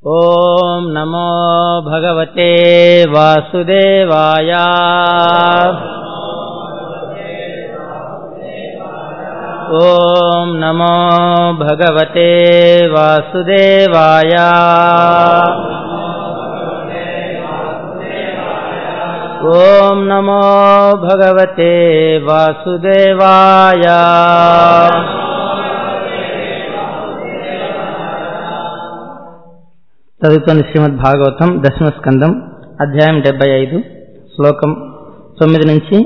ఓం నమో భగవతే వాసుదేవాయ. ఓం నమో భగవతే వాసుదేవాయ. ఓం నమో భగవతే వాసుదేవాయ. చదువుతున్న శ్రీమద్ భాగవతం దశమ స్కందం అధ్యాయం 75 శ్లోకం 9 నుంచి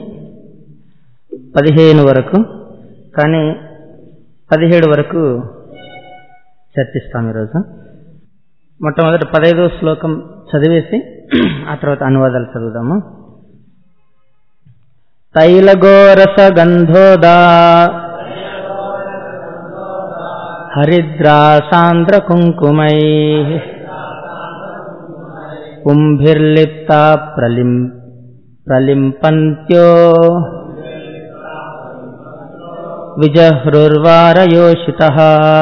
15 వరకు, కానీ 17 వరకు చర్చిస్తాం ఈరోజు. మొట్టమొదటి 15వ శ్లోకం చదివేసి ఆ తర్వాత అనువాదాలు చదువుదాము. తైలగోరస గంధోదా హరిద్రా సాంద్ర కుంకుమై కుంభిర్లిప్తా ప్రలింపంత్యో విజహృర్వారయోషితః.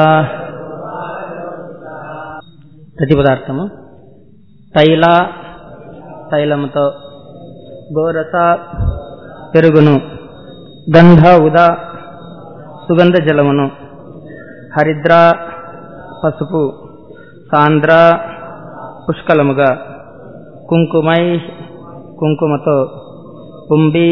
ప్రతిపదార్థము తైల తైలముతో, గోరస పెరుగును, గంధ ఉద సుగంధ జలమును, హరిద్ర పసుపు, సాంద్ర పుష్కలముగా, కుంకుమై కుంకుమతో, కుంభి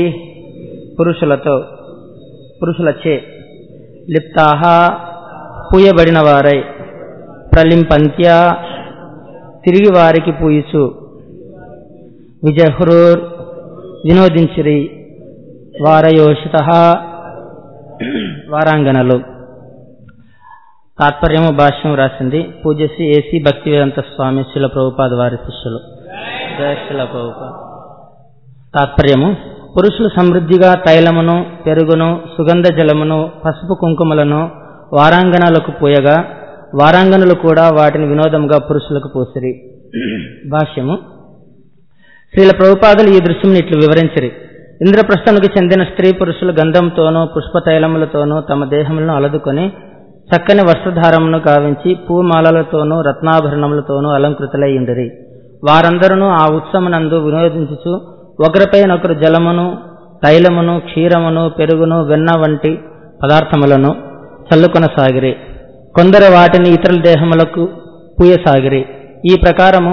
పురుషులచే, లిప్తాహ పూయబడిన వారై, ప్రలింపంత్య తిరిగి వారికి పూయిచు, విజహృర్ వినోదించిరి, వారయోషితః వారాంగనలు. తాత్పర్యము భాష్యం రాసింది పూజ్యశ్రీ ఏసీ భక్తివేదాంత స్వామి శిల ప్రభుపాద వారి శిష్యులు. జయ శిల ప్రభుపాద. తాత్పర్యము: పురుషులు సమృద్ధిగా తైలమును, పెరుగును, సుగంధ జలమును, పసుపు కుంకుమలను వారాంగణాలకు పూయగా, వారాంగణులు కూడా వాటిని వినోదముగా పురుషులకు పూసిరి. భాష్యము: శ్రీల ప్రభుపాదులు ఈ దృశ్యంని ఇట్లు వివరించిరి. ఇంద్రప్రస్థముకు చెందిన స్త్రీ పురుషులు గంధంతోనూ పుష్పతైలములతోనూ తమ దేహములను అలదుకొని చక్కని వస్త్రధారమును గావించి పూమాలలతోనూ రత్నాభరణములతోనూ అలంకృతులై ఉండిరి. వారందరూ ఆ ఉత్సవమునందు వినోదించుచు ఒకరిపైనొకరు జలమును, తైలమును, క్షీరమును, పెరుగును, వెన్న వంటి పదార్థములను చల్లుకొనసాగిరి. కొందరు వాటిని ఇతరుల దేహములకు పూయసాగిరి. ఈ ప్రకారము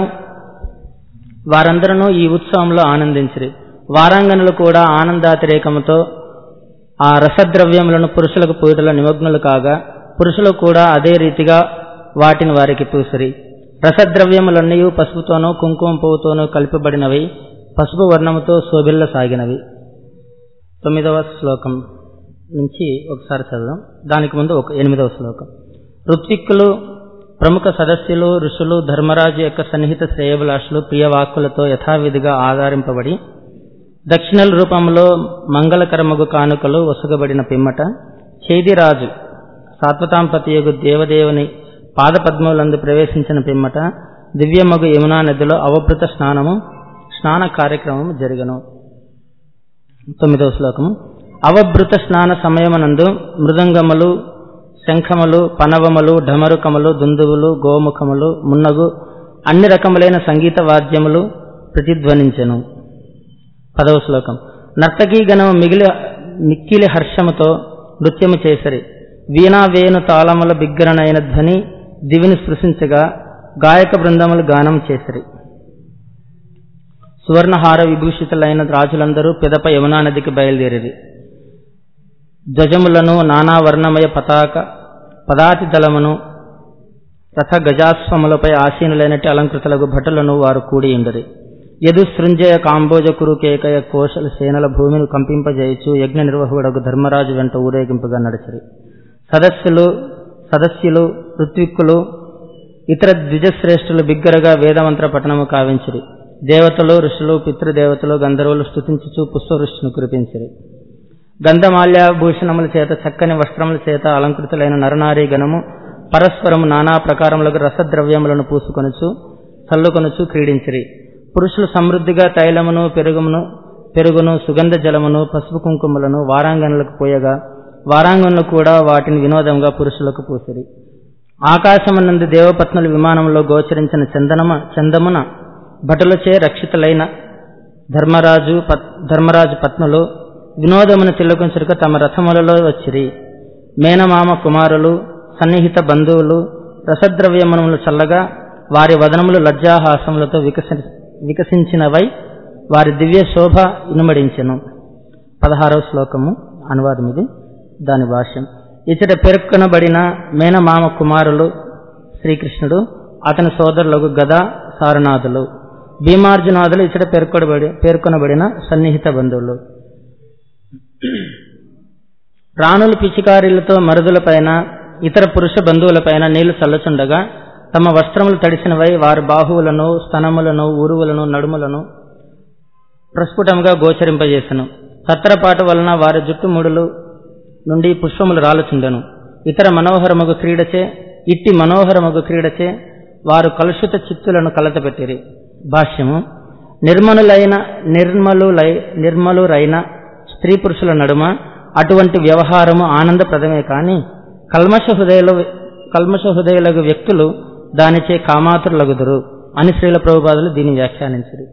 వారందరూ ఈ ఉత్సవంలో ఆనందించిరి. వారాంగణులు కూడా ఆనందాతిరేకముతో ఆ రసద్రవ్యములను పురుషులకు పూయటలో నిమగ్నులు కాగా, పురుషులు కూడా అదే రీతిగా వాటిని వారికి పూసిరి. రసద్రవ్యములన్నీ పసుపుతోనూ కుంకుమ పువ్వుతోనూ కలిపబడినవి, పసుపు వర్ణముతో శోభిల్లసాగినవి. 9వ శ్లోకం నుంచి ఒకసారి చదుదాం. దానికి ముందు 8వ శ్లోకం. ఋత్విక్కులు, ప్రముఖ సదస్యులు, ఋషులు, ధర్మరాజు యొక్క సన్నిహిత శ్రేయభిలాషులు ప్రియవాక్కులతో యథావిధిగా ఆధారింపబడి దక్షిణల రూపంలో మంగళకరమగు కానుకలు వసుగబడిన పిమ్మట, చేదిరాజు సాత్వతాంపతియగు దేవదేవుని పాదపద్మములందు ప్రవేశించిన పిమ్మట దివ్యమగు యమునా నదిలో అవభృత స్నాన కార్యక్రమం జరిగను. 9వ శ్లోకము. అవభృత స్నాన సమయమునందు మృదంగములు, శంఖములు, పనవములు, ఢమరుకములు, దుందువులు, గోముఖములు మున్నగు అన్ని రకములైన సంగీత వాద్యములు ప్రతిధ్వనించెను. 10వ శ్లోకం. నర్తకీ గణము మిక్కిలి హర్షముతో నృత్యము చేసరి. వీణా వేణు తాళముల బిగ్గరనైన ధ్వని దివిని స్పృశించగా గాయక బృందములు గానం చేసరి. సువర్ణహార విభూషితులైన రాజులందరూ పిదప యమునా నదికి బయలుదేరిరి. ధ్వజములను, నానావర్ణమయ పదాతి దళమును, రథ గజాశ్వములపై ఆసీనులైనటి అలంకృతులకు భటులను వారు కూడియుండరి. యదు సృంజయ కాంబోజ కురు కేకయ కోశల సేనల భూమిని కంపింపజేయచు యజ్ఞ నిర్వహుడకు ధర్మరాజు వెంట ఊరేగింపుగా నడిచిరి. సదస్యులు, ఋత్విక్కులు, ఇతర ద్విజశ్రేష్ఠులు బిగ్గరగా వేదమంత్ర పఠనము కావించిరి. దేవతలు, ఋషులు, పితృదేవతలు, గంధర్వులు స్తుతించుచు పుష్పవృష్టిని కురిపించిరి. గంధమాల్యాభూషణముల చేత, చక్కని వస్త్రముల చేత అలంకృతులైన నరనారీ గణము పరస్పరము నానా ప్రకారములకు రసద్రవ్యములను పూసుకొనుచు చల్లుకొనుచు క్రీడించిరి. పురుషులు సమృద్ధిగా తైలమును, పెరుగును, సుగంధ జలమును, పసుపు కుంకుమలను వారాంగణులకు పోయగా, వారాంగణులు కూడా వాటిని వినోదంగా పురుషులకు పూసిరి. ఆకాశమునందు దేవపత్నుల విమానంలో గోచరించిన చందమున భటులచే రక్షితులైన ధర్మరాజు పత్నులు వినోదమును తిలకించుటక తమ రథములలో వచ్చిరి. మేనమామ కుమారులు సన్నిహిత బంధువులు రసద్రవ్యమునములు చల్లగా వారి వదనములు లజ్జాహాసములతో వికసించినవై వారి దివ్య శోభ ఇనుమడించెను. 16వ శ్లోకము అనువాదం ఇది, దాని భాష్యం. ఇచ్చట పేర్కొనబడిన మేనమామ కుమారులు శ్రీకృష్ణుడు, అతని సోదరులకు గద సారనాథులు, భీమార్జునాదులు ఇచ్చట పేర్కొనబడిన సన్నిహిత బంధువులు. రాణులు పిచికారీలతో మరుదులపైన ఇతర పురుష బంధువులపైన నీళ్లు చల్లుచుండగా తమ వస్త్రములు తడిసినవై వారి బాహువులను, స్తనములను, ఉరువులను, నడుములను ప్రస్ఫుటంగా గోచరింపజేసెను. తత్తరపాటు వలన వారి జుట్టుముడులు నుండి పుష్పములు రాలుచుండెను. ఇట్టి మనోహరమగు క్రీడచే వారు కలుషిత చిత్తులను కలతపెట్టిరి. భాష్యము. నిర్మలురైన స్త్రీ పురుషుల నడుమ అటువంటి వ్యవహారము ఆనందప్రదమే కాని కల్మష హృదయులకు వ్యక్తులు దానిచే కామాతురులగుదురు అని శ్రీల ప్రభుపాదులు దీన్ని వ్యాఖ్యానించారు.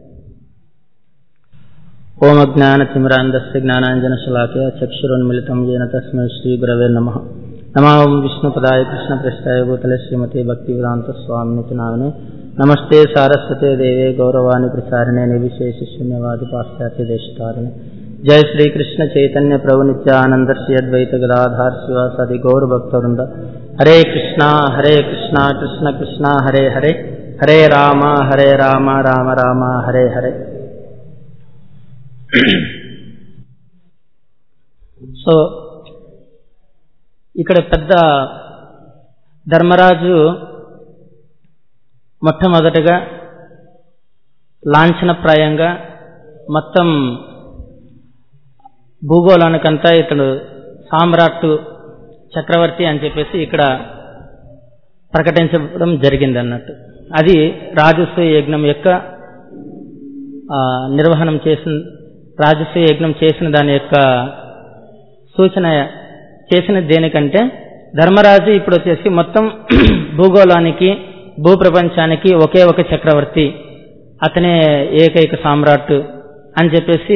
ఓం అజ్ఞానతిమిరాంధస్య జ్ఞానాంజనశలాకయ చక్షురున్మిళితం येन తస్మై శ్రీ గురవే నమః. నమో విష్ణుపదాయ కృష్ణప్రస్థాయ భూతలే శ్రీమతే భక్తివేదాంత స్వామినితి నామినే. నమస్తే సారస్వతే దేవే గౌరవాణి ప్రచారిణే నిర్విశేష శూన్యవాది పాశ్చాత్య దేశతారిణే. జయ శ్రీకృష్ణ చైతన్య ప్రభు నిత్యానంద శ్రీ అద్వైత గదాధార్ శివాసాది గౌర భక్తవృంద. హరే కృష్ణ కృష్ణ కృష్ణ హరే హరే, హరే రామ రామ రామ హరే హరే. సో ఇక్కడ పెద్ద ధర్మరాజు మొట్టమొదటగా లాంఛనప్రాయంగా మొత్తం భూగోళానికంతా ఇతడు సామ్రాట్ చక్రవర్తి అని చెప్పేసి ఇక్కడ ప్రకటించడం జరిగింది అన్నట్టు. అది రాజసూయ యజ్ఞం యొక్క నిర్వహణం రాజసూయ యజ్ఞం చేసిన దాని యొక్క సూచన చేసిన దేనికంటే ధర్మరాజు ఇప్పుడు వచ్చేసి మొత్తం భూగోళానికి భూప్రపంచానికి ఒకే ఒక చక్రవర్తి, అతనే ఏకైక సామ్రాట్ అని చెప్పేసి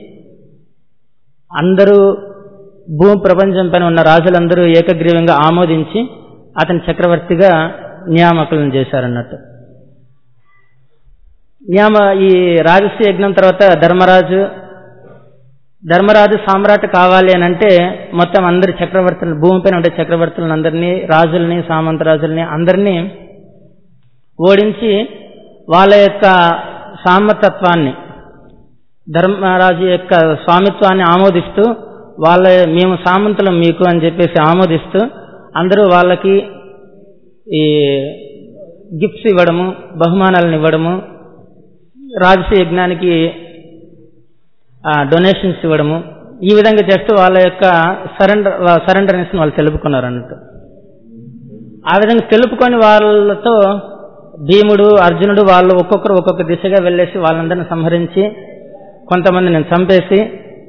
అందరూ భూప్రపంచం పైన ఉన్న రాజులందరూ ఏకగ్రీవంగా ఆమోదించి అతని చక్రవర్తిగా నియామకులను చేశారన్నట్టు. ఈ రాజసూయ యజ్ఞం తర్వాత ధర్మరాజు సామ్రాట్ కావాలి అని అంటే మొత్తం అందరి చక్రవర్తులు, భూమిపైన ఉండే చక్రవర్తులను అందరినీ, రాజుల్ని, సామంత రాజుల్ని అందరినీ ఓడించి వాళ్ళ యొక్క సామతత్వాన్ని, ధర్మరాజు యొక్క స్వామిత్వాన్ని ఆమోదిస్తూ మేము సామంతులం మీకు అని చెప్పేసి ఆమోదిస్తూ అందరూ వాళ్ళకి ఈ గిఫ్ట్స్ ఇవ్వడము, బహుమానాలను ఇవ్వడము, రాజసూయ యజ్ఞానికి డొనేషన్స్ ఇవ్వడము, ఈ విధంగా చేస్తూ వాళ్ళ యొక్క సరెండర్నెస్ వాళ్ళు తెలుపుకున్నారు అన్నట్టు. ఆ విధంగా తెలుపుకొని వాళ్ళతో భీముడు, అర్జునుడు వాళ్ళు ఒక్కొక్కరు ఒక్కొక్క దిశగా వెళ్ళేసి వాళ్ళందరినీ సంహరించి కొంతమందిని చంపేసి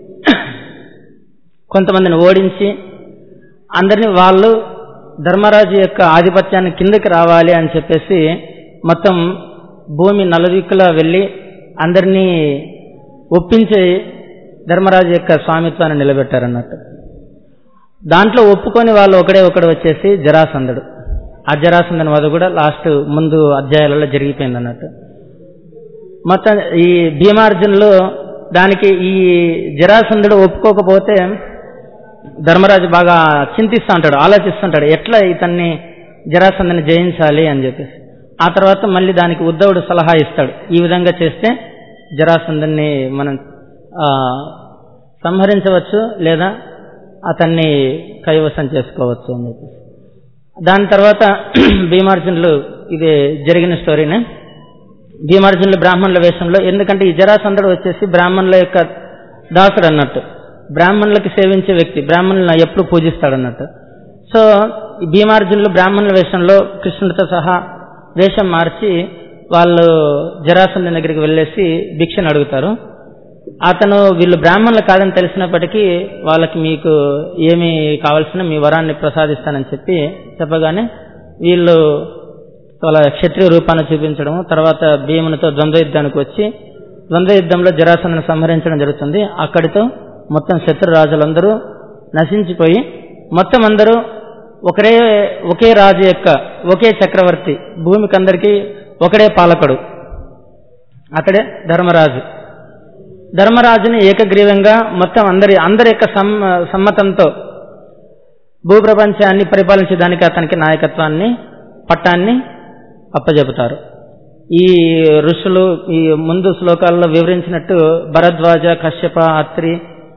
కొంతమందిని ఓడించి అందరినీ వాళ్ళు ధర్మరాజు యొక్క ఆధిపత్యాన్ని కిందకి రావాలి అని చెప్పేసి మొత్తం భూమి నలుదిక్కులా వెళ్ళి అందరినీ ఒప్పించి ధర్మరాజు యొక్క స్వామిత్వాన్ని నిలబెట్టారన్నట్టు. దాంట్లో ఒప్పుకొని వాళ్ళు ఒకడు వచ్చేసి జరాసంధుడు. ఆ జరాసంధుని వధ కూడా ముందు అధ్యాయాలలో జరిగిపోయింది అన్నట్టు. మొత్తం ఈ భీమార్జునులు దానికి ఈ జరాసంధుడు ఒప్పుకోకపోతే ధర్మరాజు బాగా చింతిస్తూ ఉంటాడు, ఆలోచిస్తుంటాడు ఎట్లా ఇతన్ని జరాసంధుని జయించాలి అని చెప్పేసి. ఆ తర్వాత మళ్ళీ దానికి ఉద్ధవుడు సలహా ఇస్తాడు, ఈ విధంగా చేస్తే జరాసంధుని మనం సంహరించవచ్చు లేదా అతన్ని కైవసం చేసుకోవచ్చు అని చెప్పేసి. దాని తర్వాత భీమార్జునులు, ఇది జరిగిన స్టోరీనే, భీమార్జునులు బ్రాహ్మణుల వేషంలో, ఎందుకంటే ఈ జరాసంధుడు వచ్చేసి బ్రాహ్మణుల యొక్క దాసుడు అన్నట్టు, బ్రాహ్మణులకి సేవించే వ్యక్తి, బ్రాహ్మణులను ఎప్పుడు పూజిస్తాడు అన్నట్టు. సో ఈ భీమార్జునులు బ్రాహ్మణుల వేషంలో కృష్ణుడితో సహా వేషం మార్చి వాళ్ళు జరాసంధుని దగ్గరికి వెళ్ళేసి భిక్షను అడుగుతారు. అతను వీళ్ళు బ్రాహ్మణులు కాదని తెలిసినప్పటికీ వాళ్ళకి మీకు ఏమి కావాల్సిన మీ వరాన్ని ప్రసాదిస్తానని చెప్పగానే వీళ్ళు వాళ్ళ క్షత్రియ రూపాన్ని చూపించడం, తర్వాత భీమునితో ద్వంద్వ యుద్ధానికి వచ్చి ద్వంద్వ యుద్ధంలో జరాసంధను సంహరించడం జరుగుతుంది. అక్కడితో మొత్తం శత్రు రాజులందరూ నశించిపోయి మొత్తం అందరూ ఒకే రాజు యొక్క ఒకే చక్రవర్తి, భూమికి అందరికీ ఒకడే పాలకుడు, అతడే ధర్మరాజు. ధర్మరాజుని ఏకగ్రీవంగా మొత్తం అందరి యొక్క సమ్మతంతో భూప్రపంచాన్ని పరిపాలించడానికి అతనికి నాయకత్వాన్ని పట్టాన్ని అప్పజెపుతారు. ఈ ఋషులు ఈ ముందు శ్లోకాల్లో వివరించినట్టు భరద్వాజ, కశ్యప, అత్రి,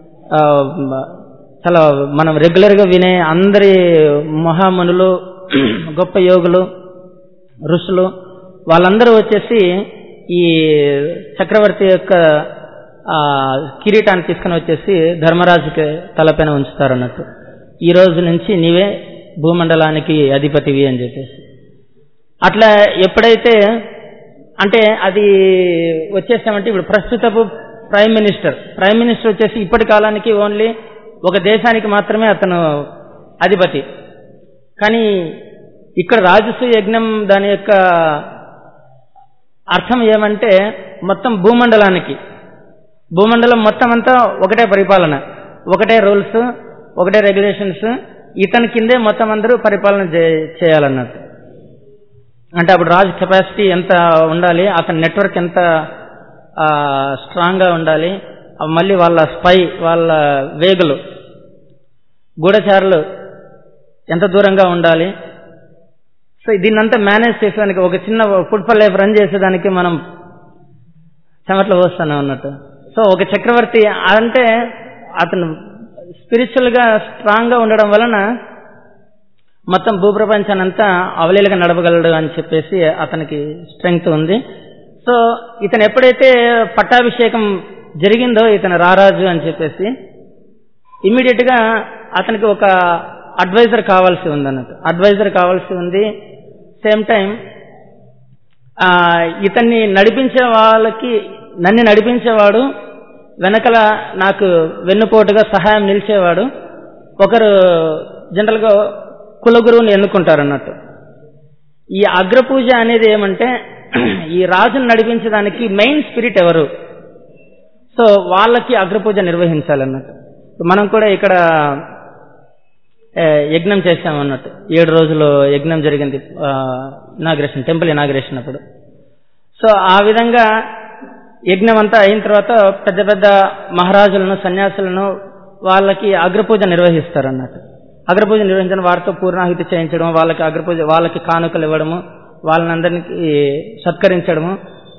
చాలా మనం రెగ్యులర్గా వినే అందరి మహామునులు, గొప్ప యోగులు, ఋషులు వాళ్ళందరూ వచ్చేసి ఈ చక్రవర్తి యొక్క కిరీటాన్ని తీసుకుని వచ్చేసి ధర్మరాజుకి తలపైన ఉంచుతారు అన్నట్టు. ఈ రోజు నుంచి నీవే భూమండలానికి అధిపతివి అని చెప్పేసి. అట్లా ఎప్పుడైతే అంటే అది వచ్చేసామంటే ఇప్పుడు ప్రస్తుతపు ప్రైమ్ మినిస్టర్ వచ్చేసి ఇప్పటి కాలానికి ఓన్లీ ఒక దేశానికి మాత్రమే అతను అధిపతి. కానీ ఇక్కడ రాజసూయ యజ్ఞం దాని యొక్క అర్థం ఏమంటే మొత్తం భూమండలం మొత్తం అంతా ఒకటే పరిపాలన, ఒకటే రూల్స్, ఒకటే రెగ్యులేషన్స్, ఇతని కిందే మొత్తం అందరూ పరిపాలన చేయాలన్నట్టు. అంటే అప్పుడు రాజు కెపాసిటీ ఎంత ఉండాలి, అతని నెట్వర్క్ ఎంత స్ట్రాంగ్గా ఉండాలి, మళ్ళీ వాళ్ళ స్పై, వాళ్ళ వేగులు, గూఢచారులు ఎంత దూరంగా ఉండాలి. సో దీన్నంతా మేనేజ్ చేసేదానికి ఒక చిన్న ఫుట్బాల్ లైఫ్ రన్ చేసేదానికి మనం చెమట్లు పోస్తున్నాం అన్నట్టు. సో ఒక చక్రవర్తి అంటే అతను స్పిరిచువల్గా స్ట్రాంగ్గా ఉండడం వలన మొత్తం భూప్రపంచాన్ని అంతా అవలీలగా నడపగలడు అని చెప్పేసి అతనికి స్ట్రెంగ్త్ ఉంది. సో ఇతను ఎప్పుడైతే పట్టాభిషేకం జరిగిందో ఇతను రారాజు అని చెప్పేసి ఇమ్మీడియట్ గా అతనికి ఒక అడ్వైజర్ కావాల్సి ఉంది అన్నట్టు. అడ్వైజర్ కావాల్సి ఉంది. సేమ్ టైం ఇతన్ని నడిపించే వాళ్ళకి నన్ను నడిపించేవాడు, వెనకల నాకు వెన్నుపోటుగా సహాయం నిలిచేవాడు ఒకరు జనరల్గా కులగురువుని ఎన్నుకుంటారన్నట్టు. ఈ అగ్రపూజ అనేది ఏమంటే ఈ రాజును నడిపించడానికి మెయిన్ స్పిరిట్ ఎవరు, సో వాళ్ళకి అగ్రపూజ నిర్వహించాలన్నట్టు. మనం కూడా ఇక్కడ యజ్ఞం చేశామన్నట్టు. 7 రోజులు యజ్ఞం జరిగింది ఇనాగ్రేషన్, టెంపుల్ ఇనాగ్రేషన్ అప్పుడు. సో ఆ విధంగా యజ్ఞం అంతా అయిన తర్వాత పెద్ద పెద్ద మహారాజులను, సన్యాసులను వాళ్ళకి అగ్రపూజ నిర్వహిస్తారు అన్నట్టు. అగ్రపూజ నిర్వహించడం, వారితో పూర్ణాహుతి చేయించడం, వాళ్ళకి కానుకలు ఇవ్వడము, వాళ్ళనందరికీ సత్కరించడము,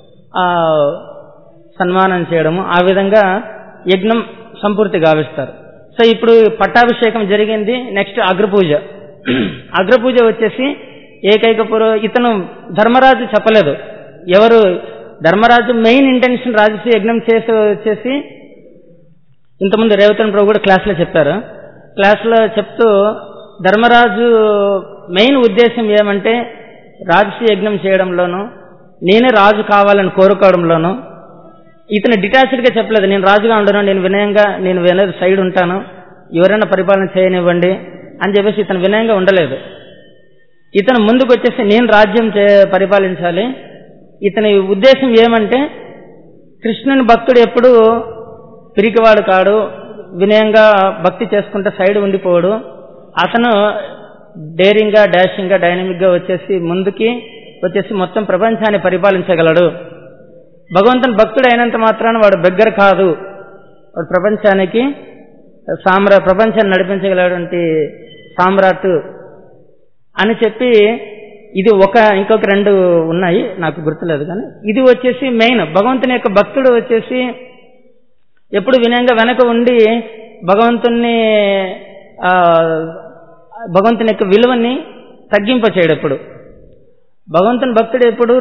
సన్మానం చేయడము, ఆ విధంగా యజ్ఞం సంపూర్తి గావిస్తారు. సో ఇప్పుడు పట్టాభిషేకం జరిగింది. నెక్స్ట్ అగ్రపూజ. అగ్రపూజ వచ్చేసి ఇతను ధర్మరాజు చెప్పలేదు. ఎవరు ధర్మరాజు మెయిన్ ఇంటెన్షన్ రాజసూయ యజ్ఞం వచ్చేసి ఇంతకుముందు రేవతన్ ప్రభు కూడా క్లాస్లో చెప్పారు. క్లాస్లో చెప్తూ ధర్మరాజు మెయిన్ ఉద్దేశం ఏమంటే రాజసూయ యజ్ఞం చేయడంలోనూ, నేనే రాజు కావాలని కోరుకోవడంలోనూ ఇతను డిటాచ్డ్గా చెప్పలేదు. నేను రాజుగా ఉండను, నేను వినయంగా, నేను వినయ సైడ్ ఉంటాను, ఎవరైనా పరిపాలన చేయనివ్వండి అని చెప్పేసి ఇతను వినయంగా ఉండలేదు. ఇతను ముందుకు వచ్చేసి నేను రాజ్యం పరిపాలించాలి. ఇతని ఉద్దేశం ఏమంటే కృష్ణుని భక్తుడు ఎప్పుడు పిరికివాడు కాడు, వినయంగా భక్తి చేసుకుంటే సైడ్ ఉండిపోడు. అతను డేరింగ్గా, డాషింగ్గా, డైనమిక్గా వచ్చేసి ముందుకి వచ్చేసి మొత్తం ప్రపంచాన్ని పరిపాలించగలడు. భగవంతుని భక్తుడు అయినంత మాత్రాన వాడు బెగ్గర కాదు, వాడు ప్రపంచాన్ని నడిపించగలటువంటి సామ్రాట్ అని చెప్పి, ఇది ఇంకొక 2 ఉన్నాయి, నాకు గుర్తులేదు. కానీ ఇది వచ్చేసి మెయిన్ భగవంతుని యొక్క భక్తుడు వచ్చేసి ఎప్పుడు వినయంగా వెనక ఉండి భగవంతుని యొక్క విలువని తగ్గింపచేయడు. ఎప్పుడు భగవంతుని భక్తుడు ఎప్పుడు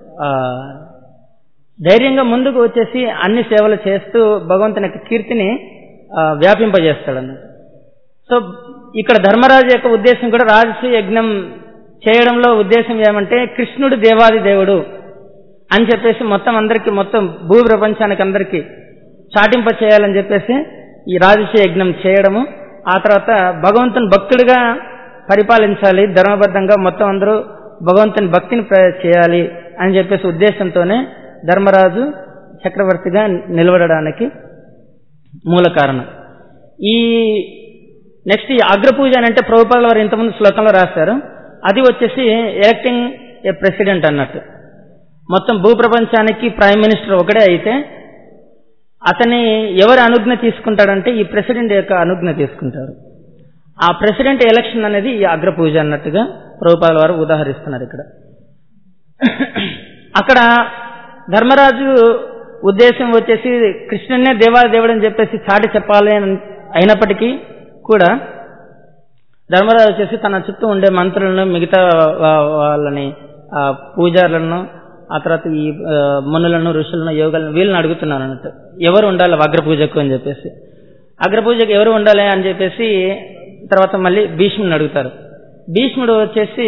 ధైర్యంగా ముందుకు వచ్చేసి అన్ని సేవలు చేస్తూ భగవంతుని యొక్క కీర్తిని వ్యాపింపజేస్తాడన్నమాట. సో ఇక్కడ ధర్మరాజు యొక్క ఉద్దేశం కూడా రాజసూయ యజ్ఞం చేయడంలో ఉద్దేశం ఏమంటే కృష్ణుడు దేవాది దేవుడు అని చెప్పేసి మొత్తం భూ ప్రపంచానికి అందరికీ చాటింప చేయాలని చెప్పేసి ఈ రాజసూయ యజ్ఞం చేయడము, ఆ తర్వాత భగవంతుని భక్తుడిగా పరిపాలించాలి, ధర్మబద్ధంగా మొత్తం అందరూ భగవంతుని భక్తిని చేయాలి అని చెప్పేసి ఉద్దేశంతోనే ధర్మరాజు చక్రవర్తిగా నిలబడడానికి మూల కారణం. ఈ నెక్స్ట్ ఈ అగ్రపూజ అని అంటే ప్రభుపాదుల వారు ఇంతకుముందు శ్లోకంలో రాశారు. అది వచ్చేసి ఎలక్టింగ్ ఏ ప్రెసిడెంట్ అన్నట్టు. మొత్తం భూప్రపంచానికి ప్రైమ్ మినిస్టర్ ఒకడే అయితే అతని ఎవరి అనుజ్ఞ తీసుకుంటాడంటే ఈ ప్రెసిడెంట్ యొక్క అనుజ్ఞ తీసుకుంటారు. ఆ ప్రెసిడెంట్ ఎలక్షన్ అనేది ఈ అగ్రపూజ అన్నట్టుగా ప్రభుపాదుల వారు ఉదాహరిస్తున్నారు ఇక్కడ. అక్కడ ధర్మరాజు ఉద్దేశం వచ్చేసి కృష్ణున్నే దేవాదేవుడు అని చెప్పేసి చాటి చెప్పాలి అయినప్పటికీ కూడా ధర్మరాజు వచ్చేసి తన చుట్టూ ఉండే మంత్రులను, మిగతా వాళ్ళని, పూజారులను, ఆ తర్వాత ఈ మునులను, ఋషులను, యోగులను వీళ్ళని అడుగుతున్నారు అన్నట్టు ఎవరు ఉండాలి అగ్రపూజకు అని చెప్పేసి. అగ్రపూజకు ఎవరు ఉండాలి అని చెప్పేసి తర్వాత మళ్ళీ భీష్ముడిని అడుగుతారు. భీష్ముడు వచ్చేసి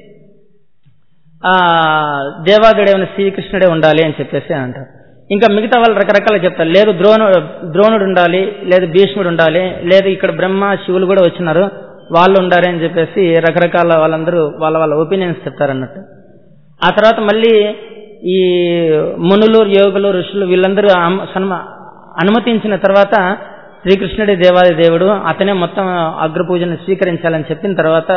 దేవాదేవుడైన శ్రీకృష్ణుడే ఉండాలి అని చెప్పేసి అంటారు. ఇంకా మిగతా వాళ్ళు రకరకాల చెప్తారు. లేదు ద్రోణుడు ఉండాలి, లేదు భీష్ముడు ఉండాలి, లేదు ఇక్కడ బ్రహ్మ శివులు కూడా వచ్చినారు వాళ్ళు ఉండాలి అని చెప్పేసి రకరకాల వాళ్ళందరూ వాళ్ళ వాళ్ళ ఒపీనియన్స్ చెప్తారన్నట్టు. ఆ తర్వాత మళ్ళీ ఈ మునులు, యోగులు, ఋషులు వీళ్ళందరూ అనుమతించిన తర్వాత శ్రీకృష్ణుడి దేవాది దేవుడు అతనే మొత్తం అగ్రపూజను స్వీకరించాలని చెప్పిన తర్వాత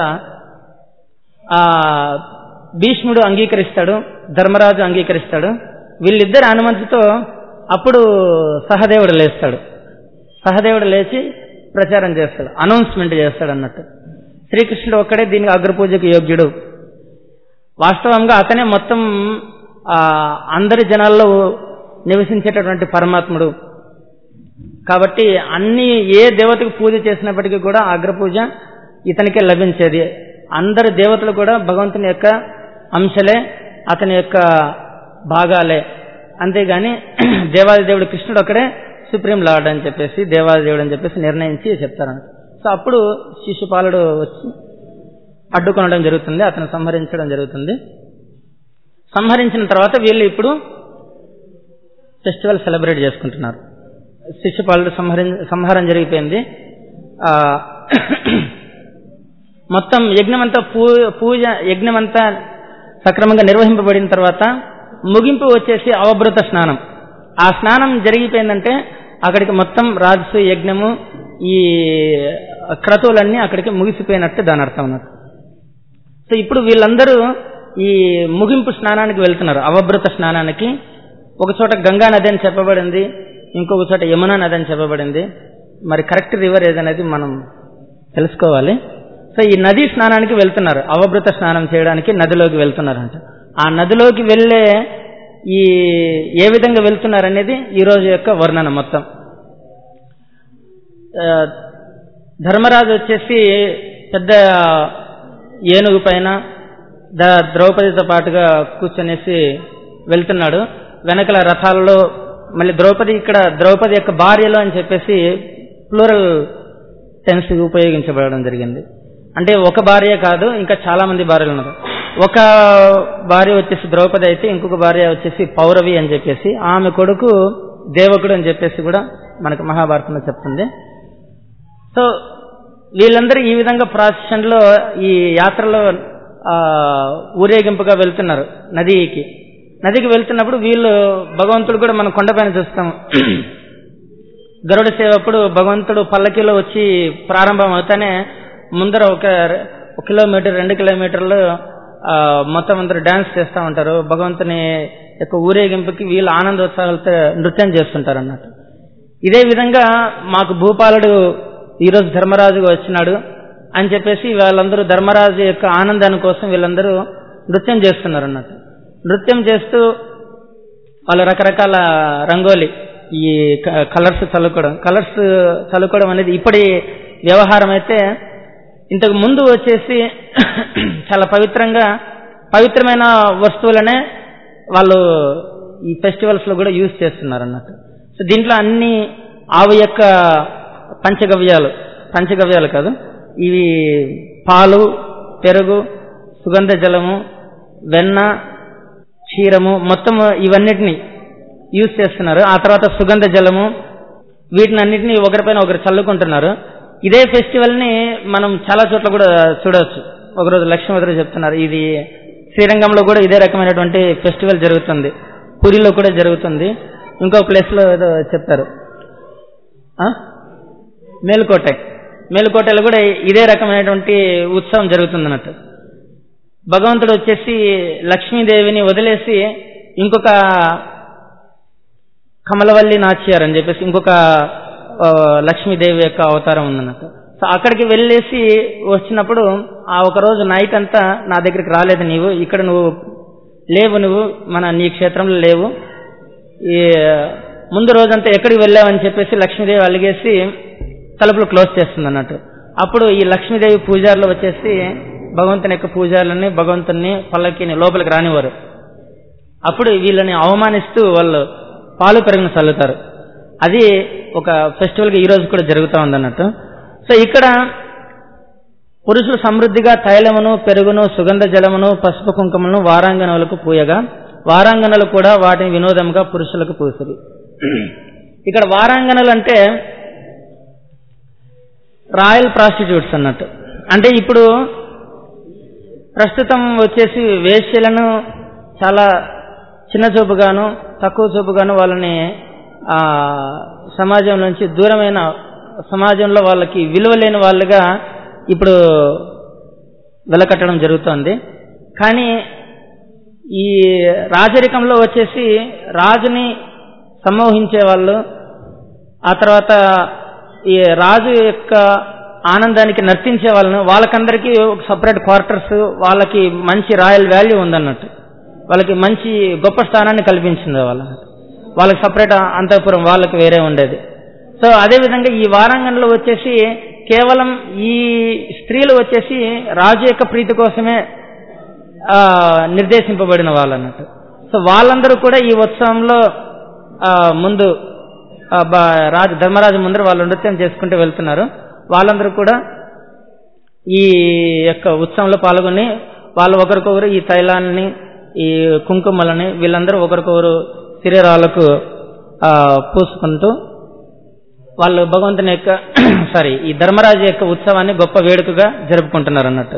భీష్ముడు అంగీకరిస్తాడు, ధర్మరాజు అంగీకరిస్తాడు. వీళ్ళిద్దరి అనుమతితో అప్పుడు సహదేవుడు లేస్తాడు. సహదేవుడు లేచి ప్రచారం చేస్తాడు, అనౌన్స్మెంట్ చేస్తాడు అన్నట్టు. శ్రీకృష్ణుడు ఒక్కడే దీనికి అగ్రపూజకు యోగ్యుడు. వాస్తవంగా అతనే మొత్తం అందరి జనాల్లో నివసించేటటువంటి పరమాత్ముడు కాబట్టి అన్ని ఏ దేవతకు పూజ చేసినప్పటికీ కూడా అగ్రపూజ ఇతనికే లభించేది. అందరి దేవతలు కూడా భగవంతుని యొక్క అంశలే, అతని యొక్క భాగాలే. అంతేగాని దేవాదిదేవుడు కృష్ణుడు ఒక్కడే సుప్రీం లార్డ్ అని చెప్పేసి, దేవాదిదేవుడు అని చెప్పేసి నిర్ణయించి చెప్తారన్నమాట. సో అప్పుడు శిశుపాలుడు వచ్చి అడ్డుకొనడం జరుగుతుంది, అతను సంహరించడం జరుగుతుంది. సంహరించిన తర్వాత వీళ్ళు ఇప్పుడు ఫెస్టివల్ సెలబ్రేట్ చేసుకుంటున్నారు. శిశుపాలుడు సంహారం జరిగిపోయింది. మొత్తం యజ్ఞమంతా యజ్ఞమంతా సక్రమంగా నిర్వహింపబడిన తర్వాత ముగింపు వచ్చేసి అవభృత స్నానం. ఆ స్నానం జరిగిపోయిందంటే అక్కడికి మొత్తం రాజసు యజ్ఞము ఈ క్రతువులన్నీ అక్కడికి ముగిసిపోయినట్టు దాని అర్థం అన్నట్టు. సో ఇప్పుడు వీళ్ళందరూ ఈ ముగింపు స్నానానికి వెళ్తున్నారు, అవభృత స్నానానికి. ఒక చోట గంగా నది అని చెప్పబడింది, ఇంకొక చోట యమునా నది అని చెప్పబడింది. మరి కరెక్ట్ రివర్ ఏదనేది మనం తెలుసుకోవాలి. సో ఈ నదీ స్నానానికి వెళ్తున్నారు, అవభృత స్నానం చేయడానికి నదిలోకి వెళ్తున్నారు అంటే ఆ నదిలోకి వెళ్ళే ఈ ఏ విధంగా వెళ్తున్నారు అనేది ఈ రోజు యొక్క వర్ణన మొత్తం. ధర్మరాజు వచ్చేసి పెద్ద ఏనుగు పైన ద్రౌపదితో పాటుగా కూర్చొనేసి వెళ్తున్నాడు. వెనకల రథాలలో మళ్ళీ ద్రౌపది యొక్క భార్యలో అని చెప్పేసి ప్లూరల్ టెన్స్ ఉపయోగించబడడం జరిగింది. అంటే ఒక భార్య కాదు, ఇంకా చాలా మంది భార్యలు ఉన్నారు. ఒక భార్య వచ్చేసి ద్రౌపది అయితే ఇంకొక భార్య వచ్చేసి పౌరవి అని చెప్పేసి, ఆమె కొడుకు దేవకుడు అని చెప్పేసి కూడా మనకు మహాభారతంలో చెప్తుంది. సో వీళ్ళందరూ ఈ విధంగా ప్రాసెషన్లో ఈ యాత్రలో ఊరేగింపుగా వెళ్తున్నారు నదికి వెళ్తున్నప్పుడు వీళ్ళు భగవంతుడు కూడా మనం కొండపైన చూస్తాం. గరుడ సేవ అప్పుడు భగవంతుడు పల్లకీలో వచ్చి ప్రారంభం అవుతానే ముందర ఒక కిలోమీటర్ 2 కిలోమీటర్లు మొత్తం అందరూ డాన్స్ చేస్తూ ఉంటారు. భగవంతుని యొక్క ఊరేగింపుకి వీళ్ళు ఆనందోత్సాహాలతో నృత్యం చేస్తుంటారు అన్నట్టు. ఇదే విధంగా మాకు భూపాలుడు ఈరోజు ధర్మరాజుగా వచ్చినాడు అని చెప్పేసి వాళ్ళందరూ ధర్మరాజు యొక్క ఆనందాని కోసం వీళ్ళందరూ నృత్యం చేస్తున్నారు అన్నట్టు. నృత్యం చేస్తూ వాళ్ళు రకరకాల రంగోలి ఈ కలర్స్ చల్లుకోవడం అనేది ఇప్పటి వ్యవహారం అయితే, ఇంతకు ముందు వచ్చేసి చాలా పవిత్రమైన వస్తువులనే వాళ్ళు ఈ ఫెస్టివల్స్ లో కూడా యూజ్ చేస్తున్నారు అన్నట్టు. సో దీంట్లో అన్ని ఆవు యొక్క పంచగవ్యాలు కాదు, ఇవి పాలు, పెరుగు, సుగంధ జలము, వెన్న, క్షీరము మొత్తం ఇవన్నిటిని యూజ్ చేస్తున్నారు. ఆ తర్వాత సుగంధ జలము, వీటిని అన్నిటినీ ఒకరిపైన ఒకరు చల్లుకుంటున్నారు. ఇదే ఫెస్టివల్ని మనం చాలా చోట్ల కూడా చూడవచ్చు. ఒకరోజు లక్ష్మీవదరు చెప్తున్నారు, ఇది శ్రీరంగంలో కూడా ఇదే రకమైనటువంటి ఫెస్టివల్ జరుగుతుంది, పూరిలో కూడా జరుగుతుంది, ఇంకో ప్లేస్లో ఏదో చెప్తారు, మేలుకోటలో కూడా ఇదే రకమైనటువంటి ఉత్సవం జరుగుతుంది అన్నట్టు. భగవంతుడు వచ్చేసి లక్ష్మీదేవిని వదిలేసి ఇంకొక కమలవల్లి నాచ్యారు అని చెప్పేసి ఇంకొక లక్ష్మీదేవి యొక్క అవతారం ఉందన్నట్టు. సో అక్కడికి వెళ్ళేసి వచ్చినప్పుడు ఆ ఒకరోజు నైట్ అంతా నా దగ్గరికి రాలేదు, నీవు ఇక్కడ నువ్వు లేవు, నువ్వు నీ క్షేత్రంలో లేవు, ఈ ముందు రోజంతా ఎక్కడికి వెళ్ళావని చెప్పేసి లక్ష్మీదేవి అలిగేసి తలుపులు క్లోజ్ చేస్తుంది అన్నట్టు. అప్పుడు ఈ లక్ష్మీదేవి పూజారులు వచ్చేసి భగవంతుని యొక్క పూజారులని భగవంతుని పల్లకిని లోపలికి రానివారు. అప్పుడు వీళ్ళని అవమానిస్తూ వాళ్ళు పాలు పెరుగును చల్లుతారు. అది ఒక ఫెస్టివల్గా ఈ రోజు కూడా జరుగుతూ ఉందన్నట్టు. సో ఇక్కడ పురుషులు సమృద్ధిగా తైలమును పెరుగును సుగంధ జలమును పసుపు కుంకుమలను వారాంగణులకు పూయగా వారాంగణులు కూడా వాటిని వినోదంగా పురుషులకు పూసిరి. ఇక్కడ వారాంగణులు అంటే రాయల్ ప్రాస్టిట్యూట్స్ అన్నట్టు. అంటే ఇప్పుడు ప్రస్తుతం వచ్చేసి వేశ్యలను చాలా చిన్న చూపుగాను తక్కువ చూపుగాను వాళ్ళని సమాజం నుంచి దూరమైన సమాజంలో వాళ్ళకి విలువ లేని వాళ్ళుగా ఇప్పుడు వెలకట్టడం జరుగుతోంది. కానీ ఈ రాజరికంలో వచ్చేసి రాజుని సమ్మోహించే వాళ్ళు, ఆ తర్వాత ఈ రాజు యొక్క ఆనందానికి నర్తించే వాళ్ళను వాళ్ళకందరికీ ఒక సపరేట్ క్వార్టర్స్, వాళ్ళకి మంచి రాయల్ వాల్యూ ఉందన్నట్టు, వాళ్ళకి మంచి గొప్ప స్థానాన్ని కల్పించింది. వాళ్ళకి సపరేట్ అంతఃపురం వాళ్ళకి వేరే ఉండేది. సో అదేవిధంగా ఈ వారాంగణంలో వచ్చేసి కేవలం ఈ స్త్రీలు వచ్చేసి రాజు యొక్క ప్రీతి కోసమే నిర్దేశింపబడిన వాళ్ళు అన్నట్టు. సో వాళ్ళందరూ కూడా ఈ ఉత్సవంలో ముందు ధర్మరాజు ముందర వాళ్ళు నృత్యం చేసుకుంటూ వెళ్తున్నారు. వాళ్ళందరూ కూడా ఈ యొక్క ఉత్సవంలో పాల్గొని వాళ్ళు ఒకరికొకరు ఈ తైలాన్ని ఈ కుంకుమలని వీళ్ళందరూ ఒకరికొకరు శరీరాలకు పూసుకుంటూ వాళ్ళు భగవంతుని యొక్క ఈ ధర్మరాజు యొక్క ఉత్సవాన్ని గొప్ప వేడుకగా జరుపుకుంటున్నారు అన్నట్టు.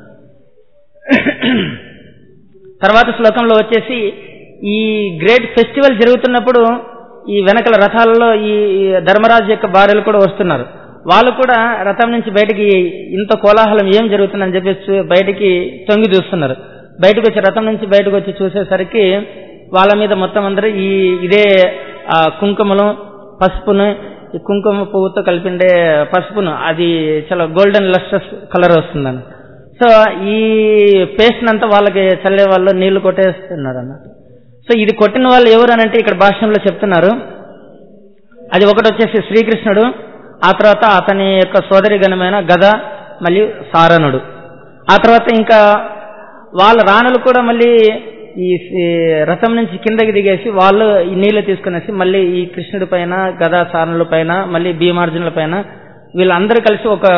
తర్వాత శ్లోకంలో వచ్చేసి ఈ గ్రేట్ ఫెస్టివల్ జరుగుతున్నప్పుడు ఈ వెనకల రథాలలో ఈ ధర్మరాజు యొక్క భార్యలు కూడా వస్తున్నారు. వాళ్ళు కూడా రథం నుంచి బయటికి ఇంత కోలాహలం ఏం జరుగుతుందని చెప్పేసి బయటికి తొంగి చూస్తున్నారు. బయటకు వచ్చి రథం నుంచి బయటకు వచ్చి చూసేసరికి వాళ్ళ మీద మొత్తం అందరూ ఇదే కుంకుమలు పసుపును, ఈ కుంకుమ పువ్వుతో కలిపిండే పసుపును, అది చాలా గోల్డెన్ లస్ట్రస్ కలర్ వస్తుందని. సో ఈ పేస్ట్ అంతా వాళ్ళకి చల్లే వాళ్ళు నీళ్లు కొట్టేస్తున్నారు అన్నట్టు. సో ఇది కొట్టిన వాళ్ళు ఎవరు అనంటే ఇక్కడ భాష్యంలో చెప్తున్నారు, అది ఒకటి వచ్చేసి శ్రీకృష్ణుడు, ఆ తర్వాత అతని యొక్క సోదరి గణమైన గద, మళ్ళీ సారణుడు. ఆ తర్వాత ఇంకా వాళ్ళ రాణులు కూడా మళ్ళీ ఈ రథం నుంచి కిందకి దిగేసి వాళ్ళు ఈ నీళ్లు తీసుకునేసి మళ్ళీ ఈ కృష్ణుడి పైన గదా సారణుల పైన మళ్ళీ భీమార్జునుల పైన వీళ్ళందరూ కలిసి ఒక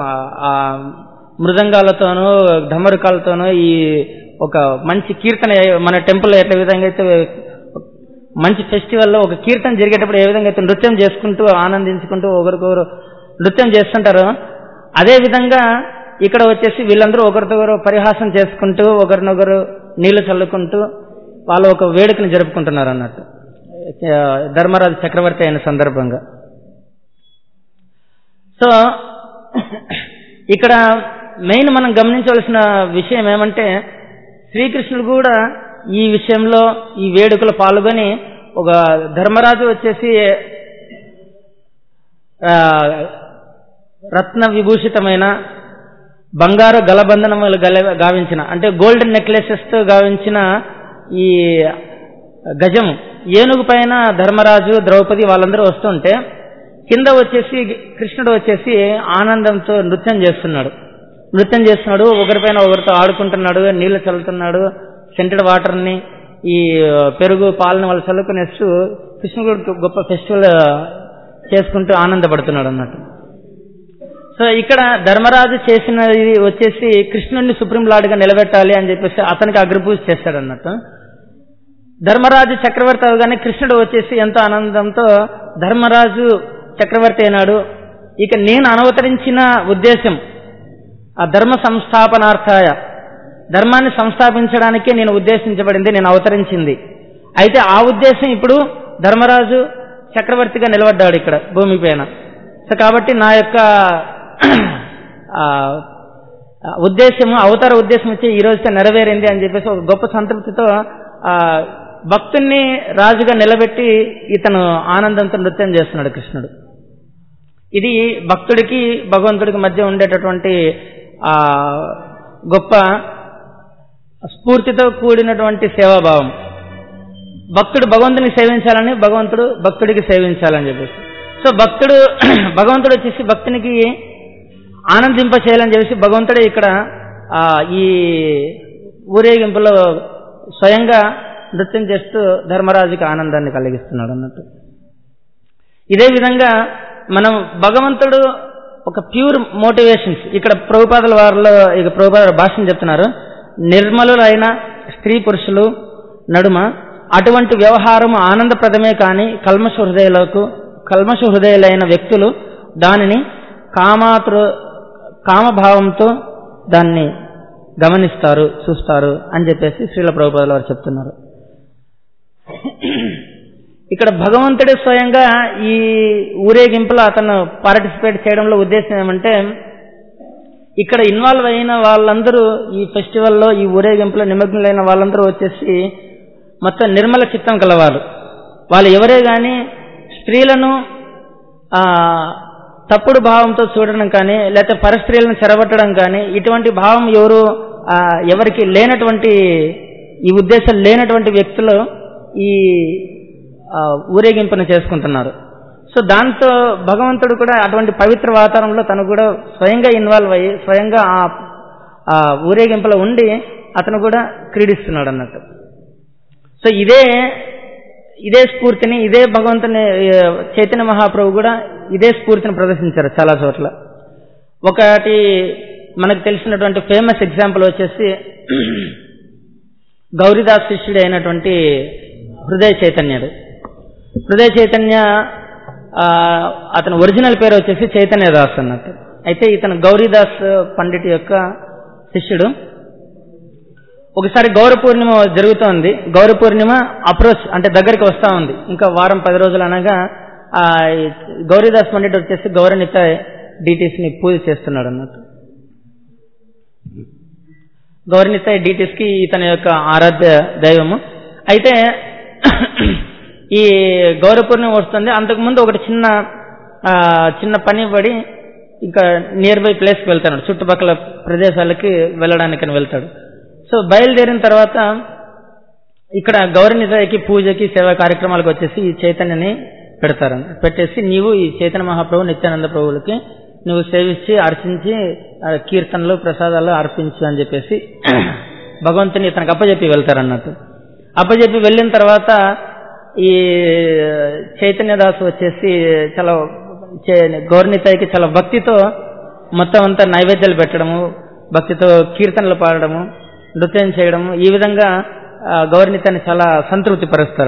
మృదంగాలతోనూ ఢమరుకాలతోనూ ఈ ఒక మంచి కీర్తన, మన టెంపుల్ ఎట్ల విధంగా అయితే మంచి ఫెస్టివల్లో ఒక కీర్తన జరిగేటప్పుడు ఏ విధంగా అయితే నృత్యం చేసుకుంటూ ఆనందించుకుంటూ ఒకరికొకరు నృత్యం చేస్తుంటారో అదే విధంగా ఇక్కడ వచ్చేసి వీళ్ళందరూ ఒకరికొకరు పరిహాసం చేసుకుంటూ ఒకరినొకరు నీళ్లు చల్లుకుంటూ వాళ్ళు ఒక వేడుకను జరుపుకుంటున్నారు అన్నట్టు ధర్మరాజు చక్రవర్తి అయిన సందర్భంగా. సో ఇక్కడ మెయిన్ మనం గమనించవలసిన విషయం ఏమంటే శ్రీకృష్ణుడు కూడా ఈ విషయంలో ఈ వేడుకలో పాల్గొని ఒక ధర్మరాజు వచ్చేసి రత్న విభూషితమైన బంగారు గలబంధనములు గావించిన అంటే గోల్డెన్ నెక్లెసెస్ తో గావించిన ఈ గజము ఏనుగు పైన ధర్మరాజు ద్రౌపది వాళ్ళందరూ వస్తుంటే కింద వచ్చేసి కృష్ణుడు వచ్చేసి ఆనందంతో నృత్యం చేస్తున్నాడు, ఒకరిపైన ఒకరితో ఆడుకుంటున్నాడు, నీళ్లు చల్లుతున్నాడు, సెంటెడ్ వాటర్ని ఈ పెరుగు పాలను వాళ్ళు చల్లుకునేస్తూ కృష్ణుడు గొప్ప ఫెస్టివల్ చేసుకుంటూ ఆనందపడుతున్నాడు అన్నట్టు. సో ఇక్కడ ధర్మరాజు చేసినది వచ్చేసి కృష్ణుడిని సుప్రీం లార్డ్గా నిలబెట్టాలి అని చెప్పేసి అతనికి అగ్రపూజ చేస్తాడు అన్నట్టు. ధర్మరాజు చక్రవర్తి అవగానే కృష్ణుడు వచ్చేసి ఎంతో ఆనందంతో ధర్మరాజు చక్రవర్తి అయినాడు, ఇక నేను అనవతరించిన ఉద్దేశం ఆ ధర్మ సంస్థాపనార్థాయ, ధర్మాన్ని సంస్థాపించడానికే నేను ఉద్దేశించబడింది, నేను అవతరించింది. అయితే ఆ ఉద్దేశం ఇప్పుడు ధర్మరాజు చక్రవర్తిగా నిలబడ్డాడు ఇక్కడ భూమి పైన. సో కాబట్టి నా యొక్క ఉద్దేశము, అవతార ఉద్దేశం వచ్చి ఈ రోజుతో నెరవేరింది అని చెప్పేసి ఒక గొప్ప సంతృప్తితో భక్తుణ్ణి రాజుగా నిలబెట్టి ఇతను ఆనందంతో నృత్యం చేస్తున్నాడు కృష్ణుడు. ఇది భక్తుడికి భగవంతుడికి మధ్య ఉండేటటువంటి గొప్ప స్ఫూర్తితో కూడినటువంటి సేవాభావం. భక్తుడు భగవంతుని సేవించాలని, భగవంతుడు భక్తుడికి సేవించాలని చెప్పేసి. సో భగవంతుడు వచ్చేసి భక్తునికి ఆనందింప చేయాలని చెప్పేసి భగవంతుడే ఇక్కడ ఈ ఊరేగింపులో స్వయంగా నృత్యం చేస్తూ ధర్మరాజుకి ఆనందాన్ని కలిగిస్తున్నాడు అన్నట్టు. ఇదే విధంగా మనం భగవంతుడు ఒక ప్యూర్ మోటివేషన్స్, ఇక్కడ ప్రభుపాదుల వారిలో ఇక ప్రభుపాదుల భాషను చెప్తున్నారు, నిర్మలులైన స్త్రీ పురుషులు నడుమ అటువంటి వ్యవహారము ఆనందప్రదమే కానీ కల్మష హృదయులైన వ్యక్తులు దానిని కామభావంతో దాన్ని గమనిస్తారు, చూస్తారు అని చెప్పేసి శ్రీల ప్రభుపాదుల వారు చెప్తున్నారు. ఇక్కడ భగవంతుడే స్వయంగా ఈ ఊరేగింపులో అతను పార్టిసిపేట్ చేయడంలో ఉద్దేశం ఏమంటే, ఇక్కడ ఇన్వాల్వ్ అయిన వాళ్ళందరూ ఈ ఫెస్టివల్లో, ఈ ఊరేగింపులో నిమగ్నులైన వాళ్ళందరూ వచ్చేసి మొత్తం నిర్మల చిత్తం కలవారు. వాళ్ళు ఎవరే గాని స్త్రీలను తప్పుడు భావంతో చూడడం కానీ, లేకపోతే పరస్త్రీలను చెరబట్టడం కానీ, ఇటువంటి భావం ఎవరికి లేనటువంటి, ఈ ఉద్దేశం లేనటువంటి వ్యక్తులు ఈ ఊరేగింపును చేసుకుంటున్నారు. సో దాంతో భగవంతుడు కూడా అటువంటి పవిత్ర వాతావరణంలో తను కూడా స్వయంగా ఇన్వాల్వ్ అయ్యి స్వయంగా ఆ ఊరేగింపులో ఉండి అతను కూడా క్రీడిస్తున్నాడు అన్నట్టు. సో ఇదే స్ఫూర్తిని, ఇదే భగవంతుని చైతన్య మహాప్రభు కూడా ఇదే స్ఫూర్తిని ప్రదర్శించారు చాలా చోట్ల. ఒకటి మనకు తెలిసినటువంటి ఫేమస్ ఎగ్జాంపుల్ వచ్చేసి గౌరీదాస్ శిష్యుడు అయినటువంటి హృదయ చైతన్య అతని ఒరిజినల్ పేరు వచ్చేసి చైతన్యదాస్ అన్నట్టు. అయితే ఇతను గౌరీదాస్ పండిట్ యొక్క శిష్యుడు. ఒకసారి గౌర పూర్ణిమ జరుగుతోంది. గౌర పూర్ణిమ అప్రోచ్ అంటే దగ్గరికి వస్తా ఉంది. ఇంకా వారం 10 రోజులు అనగా గౌరీదాస్ పండిట్ వచ్చేసి గౌరనిత డీటీస్ ని పూజ చేస్తున్నాడు అన్నట్టు. గౌరనిత డీటీస్ కి ఇతని యొక్క ఆరాధ్య దైవము. అయితే ఈ గౌర పూర్ణిమ వస్తుంది. అంతకుముందు ఒకటి చిన్న పని పడి ఇంకా నియర్ బై ప్లేస్కి వెళ్తాడు, చుట్టుపక్కల ప్రదేశాలకి వెళ్ళడానికి వెళ్తాడు. సో బయలుదేరిన తర్వాత ఇక్కడ గౌరనితకి పూజకి సేవా కార్యక్రమాలకు వచ్చేసి ఈ చైతన్యని పెట్టేసి నీవు ఈ చైతన్య మహాప్రభు నిత్యానంద ప్రభువులకి నువ్వు సేవించి అర్చించి కీర్తనలు ప్రసాదాలు అర్పించు అని చెప్పేసి భగవంతుని ఇతనికి అప్పచెప్పి వెళ్తారన్నట్టు. అప్పచెప్పి వెళ్ళిన తర్వాత ఈ చైతన్యదాసు వచ్చేసి చాలా గౌరనితకి చాలా భక్తితో మొత్తం అంతా నైవేద్యాలు పెట్టడము, భక్తితో కీర్తనలు పాడడము, నృత్యం చేయడము, ఈ విధంగా గౌరనితని చాలా సంతృప్తి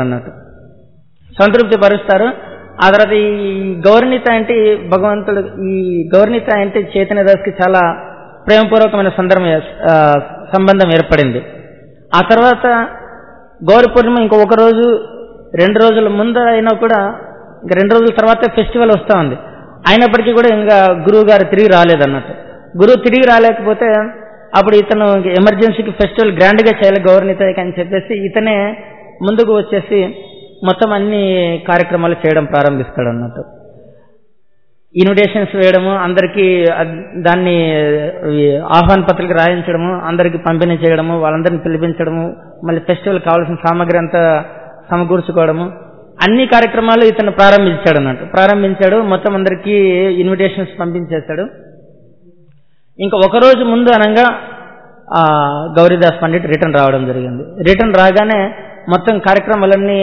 పరుస్తారు. ఆ తర్వాత ఈ గౌరనిత అంటే భగవంతుడు, ఈ గౌరనిత అంటే చైతన్యదాస్కి చాలా ప్రేమపూర్వకమైన సంబంధం ఏర్పడింది. ఆ తర్వాత గౌర పూర్ణిమ ఇంకో 1 రోజు 2 రోజుల ముందు అయినా కూడా, ఇంకా 2 రోజుల తర్వాత ఫెస్టివల్ వస్తూ ఉంది. అయినప్పటికీ కూడా ఇంకా గురువు గారు తిరిగి రాలేదన్నట్టు. గురువు తిరిగి రాలేకపోతే అప్పుడు ఇతను ఎమర్జెన్సీకి ఫెస్టివల్ గ్రాండ్గా చేయాలి గౌరనితకి అని చెప్పేసి ఇతనే ముందుకు వచ్చేసి మొత్తం అన్ని కార్యక్రమాలు చేయడం ప్రారంభిస్తాడు అన్నట్టు. ఇన్విటేషన్స్ వేయడము, అందరికీ దాన్ని ఆహ్వాన పత్రిక రాయించడము, అందరికి పంపిణీ చేయడము, వాళ్ళందరినీ పిలిపించడము, మళ్ళీ ఫెస్టివల్ కావాల్సిన సామాగ్రి అంతా సమకూర్చుకోవడము, అన్ని కార్యక్రమాలు ఇతను ప్రారంభించాడు. మొత్తం అందరికీ ఇన్విటేషన్స్ పంపించేశాడు. ఇంకా 1 రోజు ముందు అనగా గౌరీదాస్ పండిట్ రిటర్న్ రావడం జరిగింది. రిటర్న్ రాగానే మొత్తం కార్యక్రమాలన్నీ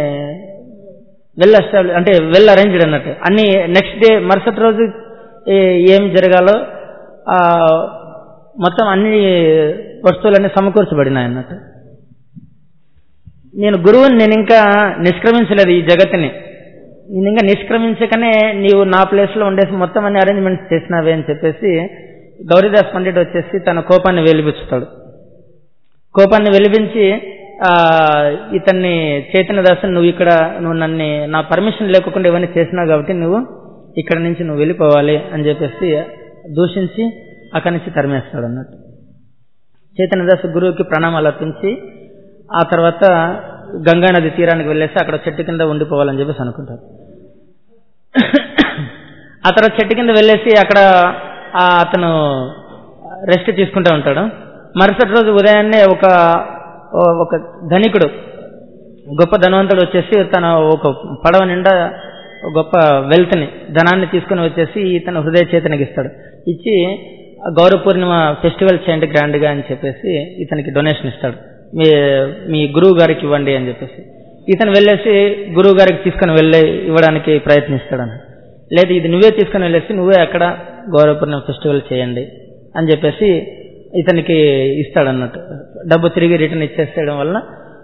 వెల్ అరేంజ్డ్ అన్నట్టు. అన్ని నెక్స్ట్ డే మరుసటి రోజు ఏం జరగాలో మొత్తం అన్ని వస్తువులన్నీ సమకూర్చబడినాయి అన్నట్టు. నేను గురువుని నేను ఇంకా నిష్క్రమించలేదు ఈ జగత్తుని. నేను ఇంకా నిష్క్రమించకనే నీవు నా ప్లేస్లో ఉండేసి మొత్తం అన్ని అరేంజ్మెంట్స్ చేసినావే అని చెప్పేసి గౌరీదాస్ పండిట్ వచ్చేసి తన కోపాన్ని వెలిబుచ్చుతాడు. కోపాన్ని వెలిపించి ఇతన్ని చైతన్యదాసు నువ్వు నన్ను నా పర్మిషన్ లేకుండా ఇవన్నీ చేసినావు కాబట్టి నువ్వు ఇక్కడ నుంచి నువ్వు వెళ్ళిపోవాలి అని చెప్పేసి దూషించి అక్కడి నుంచి తరిమేస్తాడు అన్నట్టు. చైతన్యదాసు గురువుకి ప్రణామాలు అర్పించి ఆ తర్వాత గంగా నది తీరానికి వెళ్ళేసి అక్కడ చెట్టు కింద ఉండిపోవాలని చెప్పేసి అనుకుంటారు. ఆ తర్వాత చెట్టు కింద వెళ్ళేసి అక్కడ అతను రెస్ట్ తీసుకుంటూ ఉంటాడు. మరుసటి రోజు ఉదయాన్నే ఒక ధనికుడు, గొప్ప ధనవంతుడు వచ్చేసి తన ఒక పడవ నిండా గొప్ప వెల్త్ని, ధనాన్ని తీసుకుని వచ్చేసి ఇతను హృదయ చేతనకి ఇస్తాడు. ఇచ్చి గౌరవ పూర్ణిమ ఫెస్టివల్ చేయండి గ్రాండ్గా అని చెప్పేసి ఇతనికి డొనేషన్ ఇస్తాడు. మీ గురువు గారికి ఇవ్వండి అని చెప్పేసి ఇతను వెళ్ళేసి గురువు గారికి తీసుకుని ఇవ్వడానికి ప్రయత్నిస్తాడు. లేదు, ఇది నువ్వే తీసుకుని వెళ్ళేసి నువ్వే అక్కడ గౌరవ పూర్ణిమ ఫెస్టివల్ చేయండి అని చెప్పేసి ఇతనికి ఇస్తాడన్నట్టు. డబ్బు తిరిగి రిటర్న్ ఇచ్చేసేయడం వల్ల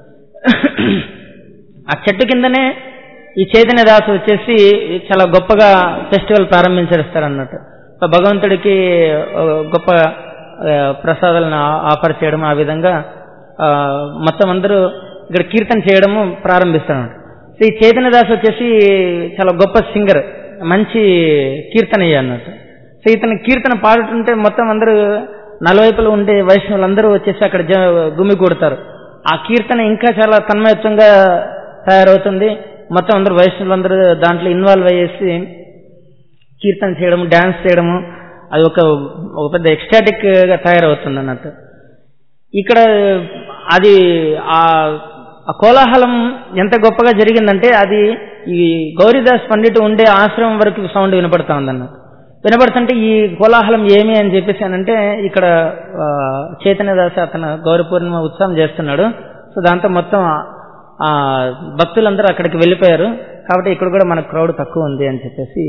ఆ చెట్టు కిందనే ఈ చైతన్యదాసు వచ్చేసి చాలా గొప్పగా ఫెస్టివల్ ప్రారంభించేస్తాడన్నట్టు. భగవంతుడికి గొప్ప ప్రసాదాలను ఆఫర్ చేయడం, ఆ విధంగా మొత్తం అందరూ ఇక్కడ కీర్తన చేయడము ప్రారంభిస్తాడు. సో ఈ చైతన్యదాసు వచ్చేసి చాలా గొప్ప సింగర్, మంచి కీర్తనయ్య అన్నట్టు. సో ఇతను కీర్తన పాడుతుంటే మొత్తం అందరూ నలువైపులో ఉండే వైష్ణవులందరూ వచ్చేసి అక్కడ గుమిగూడతారు. ఆ కీర్తన ఇంకా చాలా తన్మయత్వంగా తయారవుతుంది. మొత్తం అందరూ వైష్ణవులందరూ దాంట్లో ఇన్వాల్వ్ అయ్యేసి కీర్తన చేయడము, డాన్స్ చేయడము, అది ఒక పెద్ద ఎక్స్టాటిక్ గా తయారవుతుంది అన్నట్టు. ఇక్కడ అది ఆ కోలాహలం ఎంత గొప్పగా జరిగిందంటే అది ఈ గౌరీదాస్ పండిట్ ఉండే ఆశ్రమం వరకు సౌండ్ వినపడతా ఉందన్నట్టు. వినపడుతుంటే ఈ కోలాహలం ఏమి అని చెప్పేసి అనంటే ఇక్కడ చైతన్యదాస్ అతను గౌరీ పూర్ణిమ ఉత్సవం చేస్తున్నాడు. సో దాంతో మొత్తం భక్తులందరూ అక్కడికి వెళ్ళిపోయారు కాబట్టి ఇక్కడ కూడా మన క్రౌడ్ తక్కువ ఉంది అని చెప్పేసి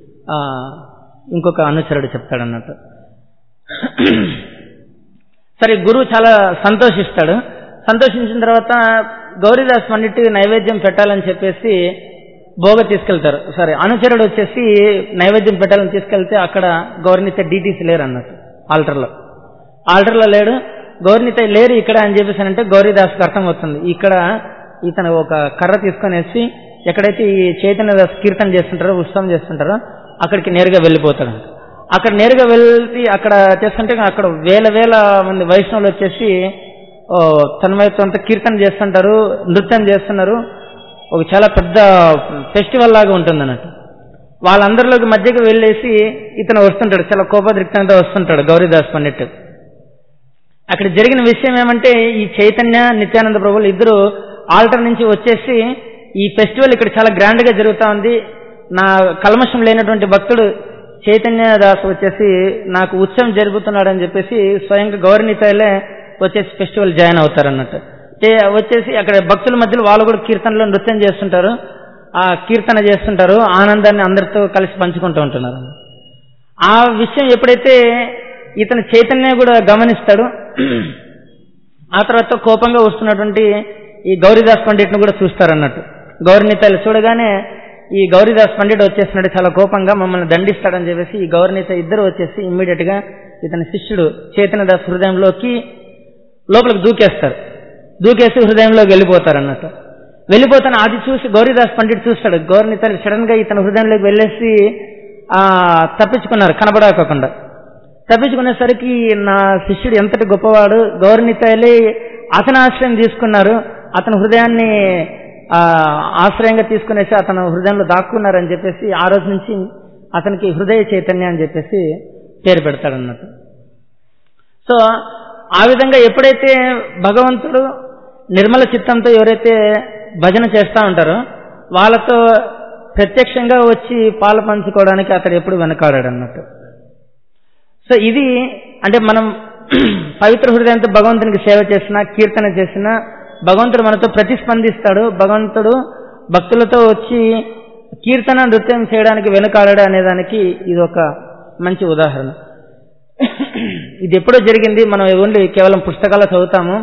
ఇంకొక అనుచరుడు చెప్తాడన్నట్టు. సరే, గురువు చాలా సంతోషిస్తాడు. సంతోషించిన తర్వాత గౌరీదాస్ పండిట్ నైవేద్యం పెట్టాలని చెప్పేసి భోగ తీసుకెళ్తారు. సరే, అనుచరుడు వచ్చేసి నైవేద్యం పెట్టాలని తీసుకెళ్తే అక్కడ గౌరీనిత డీటీసీ లేరు అన్నట్టు. ఆల్టర్లో లేడు, గౌరీనిత లేరు ఇక్కడ అని చెప్పేసి అంటే గౌరీదాస్కి అర్థం అవుతుంది. ఇక్కడ ఇతను ఒక కర్ర తీసుకునేసి ఎక్కడైతే ఈ చైతన్యదాస్ కీర్తన చేస్తుంటారో, ఉత్సవం చేస్తుంటారో అక్కడికి నేరుగా వెళ్ళిపోతాడు. అక్కడ నేరుగా వెళ్ళి అక్కడ చేస్తుంటే అక్కడ వేల మంది వైష్ణవులు వచ్చేసి తన్మయత్వంతో కీర్తన చేస్తుంటారు, నృత్యం చేస్తున్నారు. ఒక చాలా పెద్ద ఫెస్టివల్ లాగా ఉంటుంది అన్నట్టు. వాళ్ళందరిలోకి మధ్యకి వెళ్ళేసి ఇతను వస్తుంటాడు, చాలా కోపదృక్తంతో వస్తుంటాడు గౌరీదాస్ పండిట్. అక్కడ జరిగిన విషయం ఏమంటే ఈ చైతన్య నిత్యానంద ప్రభువులు ఇద్దరు ఆల్టర్ నుంచి వచ్చేసి ఈ ఫెస్టివల్ ఇక్కడ చాలా గ్రాండ్ గా జరుగుతా ఉంది, నా కల్మషం లేనటువంటి భక్తుడు చైతన్యదాస్ వచ్చేసి నాకు ఉత్సవం జరుగుతున్నాడు అని చెప్పేసి స్వయంగా గౌరీనితాయిలే వచ్చేసి ఫెస్టివల్ జాయిన్ అవుతారన్నట్టు. వచ్చేసి అక్కడ భక్తుల మధ్యలో వాళ్ళు కూడా కీర్తనలో నృత్యం చేస్తుంటారు, ఆ కీర్తన చేస్తుంటారు, ఆనందాన్ని అందరితో కలిసి పంచుకుంటూ ఉంటున్నారు. ఆ విషయం ఎప్పుడైతే ఇతను చైతన్య కూడా గమనిస్తాడు, ఆ తర్వాత కోపంగా వస్తున్నటువంటి ఈ గౌరీదాస్ పండిట్ను కూడా చూస్తారన్నట్టు. గౌరీనితాయిలు చూడగానే ఈ గౌరీదాస్ పండిట్ వచ్చేసినట్టు చాలా కోపంగా మమ్మల్ని దండిస్తాడని చెప్పేసి ఈ గౌరీనిత ఇద్దరు వచ్చేసి ఇమ్మీడియట్ గా ఇతని శిష్యుడు చైతన్యదాస్ హృదయంలోకి లోపలికి దూకేసి హృదయంలోకి వెళ్ళిపోతారు అన్నట్టు. వెళ్ళిపోతాను అది చూసి గౌరీదాస్ పండిట్ చూస్తాడు. గౌరీనిత సడన్ గా ఇతని హృదయంలోకి వెళ్ళేసి తప్పించుకున్నారు, కనబడకుండా తప్పించుకునేసరికి నా శిష్యుడు ఎంతటి గొప్పవాడు, గౌరీనితాయిలే అతని ఆశ్రయం తీసుకున్నారు, అతని హృదయాన్ని ఆశ్రయంగా తీసుకునేసి అతను హృదయంలో దాక్కున్నారని చెప్పేసి ఆ రోజు నుంచి అతనికి హృదయ చైతన్య అని చెప్పేసి పేరు పెడతాడన్నట్టు. సో ఆ విధంగా ఎప్పుడైతే భగవంతుడు నిర్మల చిత్తంతో ఎవరైతే భజన చేస్తూ ఉంటారో వాళ్ళతో ప్రత్యక్షంగా వచ్చి పాలు పంచుకోవడానికి అతడు ఎప్పుడు వెనకాడాడు అన్నట్టు. సో ఇది అంటే మనం పవిత్ర హృదయంతో భగవంతునికి సేవ చేసినా, కీర్తన చేసినా భగవంతుడు మనతో ప్రతిస్పందిస్తాడు. భగవంతుడు భక్తులతో వచ్చి కీర్తన నృత్యం చేయడానికి వెనుకాడాడు అనేదానికి ఇది ఒక మంచి ఉదాహరణ. ఇది ఎప్పుడో జరిగింది, మనం ఓన్లీ కేవలం పుస్తకాలు చదువుతాము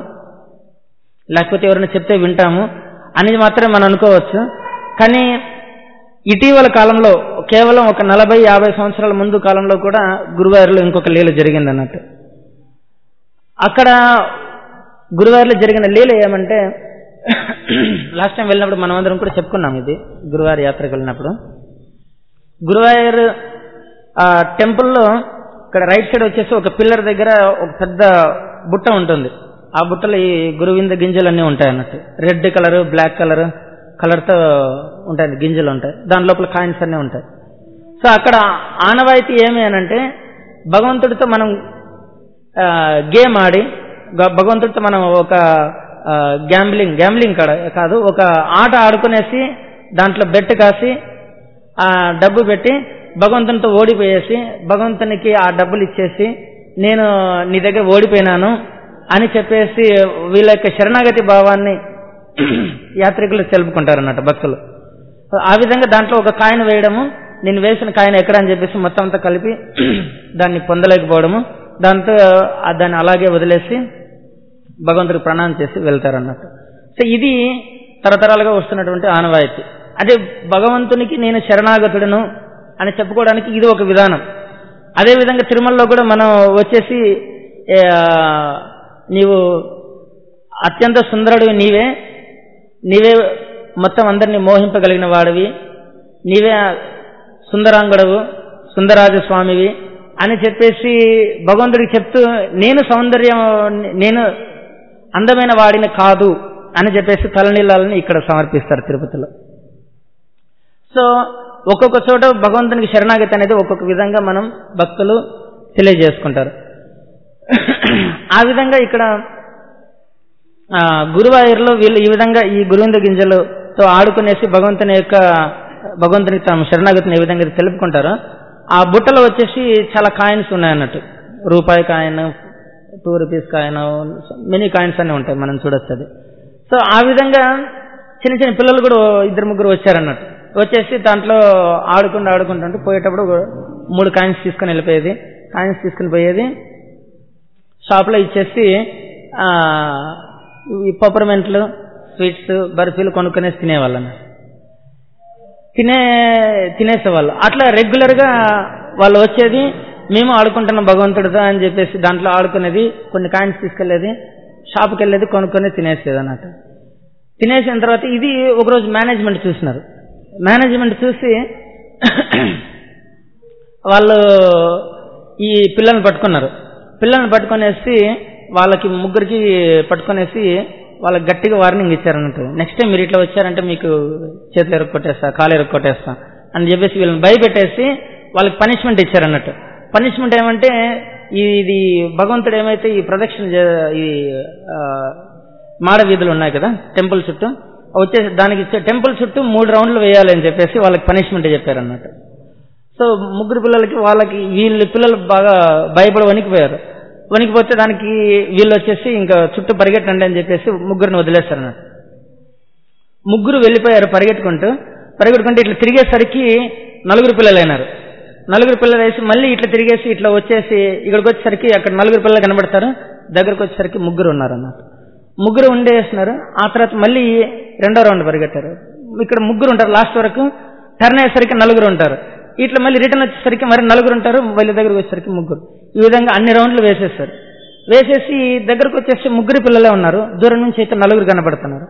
లేకపోతే ఎవరైనా చెప్తే వింటాము అనేది మాత్రమే మనం అనుకోవచ్చు. కానీ ఇటీవల కాలంలో కేవలం ఒక 40-50 సంవత్సరాల ముందు కాలంలో కూడా గురువాయూరులో ఇంకొక లీల జరిగింది అన్నట్టు. అక్కడ గురువాయూరులో జరిగిన లీల ఏమంటే, లాస్ట్ టైం వెళ్ళినప్పుడు మనం అందరం కూడా చెప్పుకున్నాం, ఇది గురువాయూరు యాత్రకు వెళ్ళినప్పుడు. గురువాయూరు టెంపుల్లో ఇక్కడ రైట్ సైడ్ వచ్చేసి ఒక పిల్లర్ దగ్గర ఒక పెద్ద బుట్ట ఉంటుంది. ఆ బుట్టలో ఈ గురువింద గింజలు అన్నీ ఉంటాయి అన్నట్టు. రెడ్ కలర్, బ్లాక్ కలర్తో ఉంటాయి, గింజలు ఉంటాయి. దాని లోపల కాయిన్స్ అన్నీ ఉంటాయి. సో అక్కడ ఆనవాయితీ ఏమి అనంటే, భగవంతుడితో మనం గేమ్ ఆడి, భగవంతుడితో మనం ఒక గ్యాంబ్లింగ్ కాదు, ఒక ఆట ఆడుకునేసి దాంట్లో బెట్ కాసి డబ్బు పెట్టి భగవంతునితో ఓడిపోయేసి భగవంతునికి ఆ డబ్బులు ఇచ్చేసి నేను నీ దగ్గర ఓడిపోయినాను అని చెప్పేసి వీళ్ళ యొక్క శరణాగతి భావాన్ని యాత్రికులు తెలుపుకుంటారు అన్నట్టు భక్తులు. ఆ విధంగా దాంట్లో ఒక కాయిన్ వేయడము, నేను వేసిన కాయిన్ ఎక్కడ అని చెప్పేసి మొత్తం అంతా కలిపి దాన్ని పొందలేకపోవడము, దాంతో దాన్ని అలాగే వదిలేసి భగవంతుడికి ప్రణామం చేసి వెళ్తారన్నట్టు. సో ఇది తరతరాలుగా వస్తున్నటువంటి ఆనవాయితీ. అదే భగవంతునికి నేను శరణాగతుడను అని చెప్పుకోవడానికి ఇది ఒక విధానం. అదేవిధంగా తిరుమలలో కూడా మనం వచ్చేసి నీవు అత్యంత సుందరుడివి, నీవే మొత్తం అందరినీ మోహింపగలిగిన వాడివి, నీవే సుందరాంగుడవు, సుందరాజస్వామివి అని చెప్పేసి భగవంతుడికి చెప్తూ నేను అందమైన వాడిని కాదు అని చెప్పేసి తలనీళ్ళని ఇక్కడ సమర్పిస్తారు తిరుపతిలో. సో ఒక్కొక్క చోట భగవంతునికి శరణాగతి అనేది ఒక్కొక్క విధంగా మనం భక్తులు తెలియజేసుకుంటారు. ఆ విధంగా ఇక్కడ గురువాయూరులో వీళ్ళు ఈ విధంగా ఈ గురువింద గింజలతో ఆడుకునేసి భగవంతునికి తమ శరణాగతిని ఏ విధంగా తెలుపుకుంటారో, ఆ బుట్టలో వచ్చేసి చాలా కాయిన్స్ ఉన్నాయన్నట్టు. రూపాయి coin, 2 rupees coin, many coins అన్నీ ఉంటాయి, మనం చూడొచ్చు అది. సో ఆ విధంగా చిన్న పిల్లలు కూడా 2-3 వచ్చారన్నట్టు. వచ్చేసి దాంట్లో ఆడుకుంటూ పోయేటప్పుడు 3 కాయిన్స్ తీసుకుని వెళ్ళిపోయేది. కాయిన్స్ తీసుకుని పోయేది షాప్లో ఇచ్చేసి ఈ పప్పర్మెంట్లు, స్వీట్స్, బర్ఫీలు కొనుక్కునేసి తినేవాళ్ళని తినేసేవాళ్ళు. అట్లా రెగ్యులర్గా వాళ్ళు వచ్చేది, మేము ఆడుకుంటున్నాం భగవంతుడితో అని చెప్పేసి దాంట్లో ఆడుకునేది, కొన్ని కాయిన్స్ తీసుకెళ్లేది, షాప్కి వెళ్ళేది, కొనుక్కొని తినేసేది అన్నట్టు. తినేసిన తర్వాత ఇది ఒకరోజు మేనేజ్మెంట్ చూసినారు. మేనేజ్మెంట్ చూసి వాళ్ళు ఈ పిల్లల్ని పట్టుకున్నారు. పిల్లల్ని పట్టుకునేసి వాళ్ళకి 3కి పట్టుకునేసి వాళ్ళకి గట్టిగా వార్నింగ్ ఇచ్చారన్నట్టు. నెక్స్ట్ టైం మీరు ఇట్లా వచ్చారంటే మీకు చేతులు ఎరుక్కొట్టేస్తా, కాలు ఎరుక్కొట్టేస్తా అని చెప్పేసి వీళ్ళని భయపెట్టేసి వాళ్ళకి పనిష్మెంట్ ఇచ్చారన్నట్టు. పనిష్మెంట్ ఏమంటే, ఇది భగవంతుడు ఏమైతే ఈ ప్రదక్షిణ ఈ మాడ వీధులు ఉన్నాయి కదా టెంపుల్ చుట్టూ, వచ్చేసి దానికి టెంపుల్ చుట్టూ 3 రౌండ్లు వేయాలి అని చెప్పేసి వాళ్ళకి పనిష్మెంట్ చెప్పారన్నట్టు. సో 3 పిల్లలకి వీళ్ళు పిల్లలు బాగా భయపడి వణికిపోయారు. వణికిపోతే దానికి వీళ్ళు వచ్చేసి ఇంకా చుట్టూ పరిగెట్టండి అని చెప్పేసి 3ని వదిలేస్తారన్నట్టు. 3 వెళ్ళిపోయారు పరిగెట్టుకుంటూ ఇట్లా తిరిగేసరికి 4 పిల్లలు అయినారు. 4 పిల్లలు వేసి మళ్ళీ ఇట్లా తిరిగేసి ఇట్లా వచ్చేసి ఇక్కడికి వచ్చేసరికి అక్కడ 4 పిల్లలు కనబడతారు. దగ్గరకు వచ్చేసరికి 3 ఉన్నారు అన్నట్టు. 3 ఉండేస్తున్నారు. ఆ తర్వాత మళ్ళీ 2వ రౌండ్ పరిగెట్టారు. ఇక్కడ 3 ఉంటారు. లాస్ట్ వరకు టర్న్ అయ్యేసరికి 4 ఉంటారు. ఇట్లా మళ్ళీ రిటర్న్ వచ్చేసరికి మరి 4 ఉంటారు. వాళ్ళ దగ్గరకు వచ్చేసరికి 3. ఈ విధంగా అన్ని రౌండ్లు వేసేస్తారు. వేసేసి దగ్గరకు వచ్చేసి 3 పిల్లలే ఉన్నారు. దూరం నుంచి అయితే 4 కనబడుతున్నారు.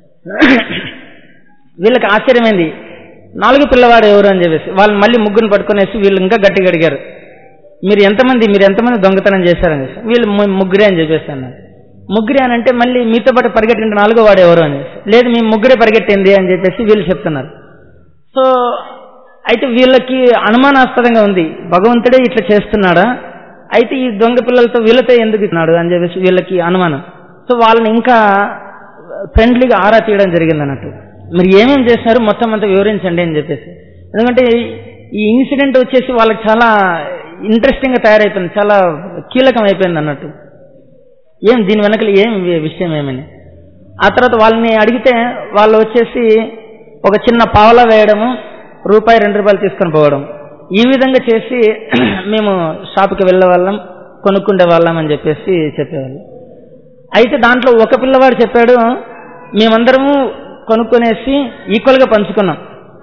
వీళ్ళకి ఆశ్చర్యమైంది, 4 పిల్లవాడు ఎవరు అని చెప్పేసి వాళ్ళు మళ్ళీ 3ని పట్టుకునేసి వీళ్ళు ఇంకా గట్టిగా అడిగారు, మీరు ఎంతమంది దొంగతనం చేశారని. వీళ్ళు 3 అని చెప్పేసి అన్నారు. 3 అని అంటే మళ్ళీ మీతో పాటు పరిగెట్టిన 4వ వాడు ఎవరు అని. లేదు, మేము 3 పరిగెట్టింది అని చెప్పేసి వీళ్ళు చెప్తున్నారు. సో అయితే వీళ్ళకి అనుమానాస్పదంగా ఉంది, భగవంతుడే ఇట్లా చేస్తున్నాడా, అయితే ఈ దొంగ పిల్లలతో వీళ్ళతో ఎందుకు ఇస్తున్నాడు అని చెప్పేసి వీళ్ళకి అనుమానం. సో వాళ్ళని ఇంకా ఫ్రెండ్లీగా ఆరా తీయడం జరిగింది అన్నట్టు. మీరు ఏమేమి చేస్తున్నారు మొత్తం అంతా వివరించండి అని చెప్పేసి. ఎందుకంటే ఈ ఇన్సిడెంట్ వచ్చేసి వాళ్ళకి చాలా ఇంట్రెస్టింగ్గా తయారైపోయింది, చాలా కీలకం అయిపోయింది అన్నట్టు. దీని వెనకలు విషయం ఏమని. ఆ తర్వాత వాళ్ళని అడిగితే వాళ్ళు వచ్చేసి ఒక చిన్న పావలా వేయడము, రూపాయి 2 రూపాయలు తీసుకొని పోవడం, ఈ విధంగా చేసి మేము షాప్కి వెళ్ళే వాళ్ళం, కొనుక్కుండే వాళ్ళం అని చెప్పేసి చెప్పేవాళ్ళు. అయితే దాంట్లో ఒక పిల్లవాడు చెప్పాడు, మేమందరము కొనుక్కునేసి ఈక్వల్గా పంచుకున్నాం.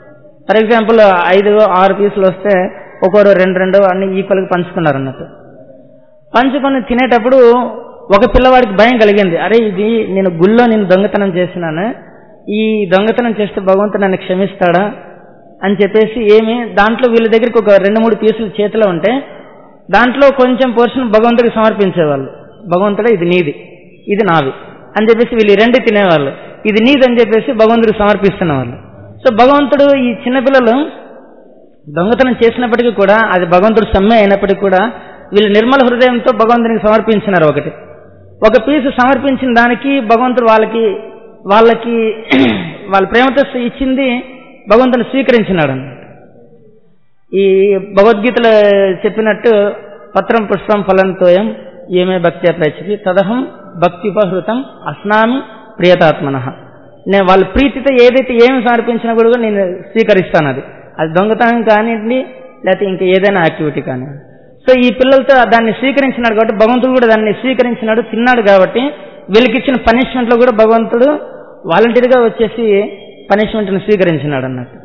ఫర్ ఎగ్జాంపుల్ 5-6 పీసులు వస్తే ఒక్కొరు 2 అన్ని ఈక్వల్గా పంచుకున్నారు అన్నట్టు. పంచుకొని తినేటప్పుడు ఒక పిల్లవాడికి భయం కలిగింది. అరే ఇది నేను గుళ్ళో దొంగతనం చేసినాను, ఈ దొంగతనం చేస్తే భగవంతుడు నన్ను క్షమిస్తాడా అని చెప్పేసి దాంట్లో వీళ్ళ దగ్గరికి ఒక 2-3 పీసులు చేతిలో ఉంటే దాంట్లో కొంచెం పోర్షన్ భగవంతుడికి సమర్పించేవాళ్ళు. భగవంతుడే ఇది నీది, ఇది నాది అని చెప్పేసి వీళ్ళు 2 తినేవాళ్ళు. ఇది నీది అని చెప్పేసి భగవంతుడికి సమర్పిస్తున్న వాళ్ళు. సో భగవంతుడు ఈ చిన్నపిల్లలు దొంగతనం చేసినప్పటికీ కూడా అది భగవంతుడు సమ్మె అయినప్పటికీ కూడా వీళ్ళు నిర్మల హృదయంతో భగవంతునికి సమర్పించినారు. ఒక పీసు సమర్పించిన దానికి భగవంతుడు వాళ్ళకి వాళ్ళ ప్రేమతో ఇచ్చింది భగవంతుని స్వీకరించినాడు అన్నమాట. ఈ భగవద్గీతలో చెప్పినట్టు పత్రం పుష్పం ఫలంతోయం ఏమే భక్తి ప్రచతి తదహం భక్తిపహృతం అస్నామి ప్రియతాత్మన. నేను వాళ్ళ ప్రీతితో ఏదైతే ఏమి సమర్పించినా కూడా నేను స్వీకరిస్తాను. అది దొంగతనం కానివ్వండి, లేకపోతే ఇంకా ఏదైనా యాక్టివిటీ కానివ్వండి. సో ఈ పిల్లలతో దాన్ని స్వీకరించినాడు కాబట్టి భగవంతుడు కూడా దాన్ని స్వీకరించినాడు, తిన్నాడు. కాబట్టి వీళ్ళకి ఇచ్చిన పనిష్మెంట్లో కూడా భగవంతుడు వాలంటీర్గా వచ్చేసి పనిష్మెంట్ని స్వీకరించినాడు అన్నట్టు.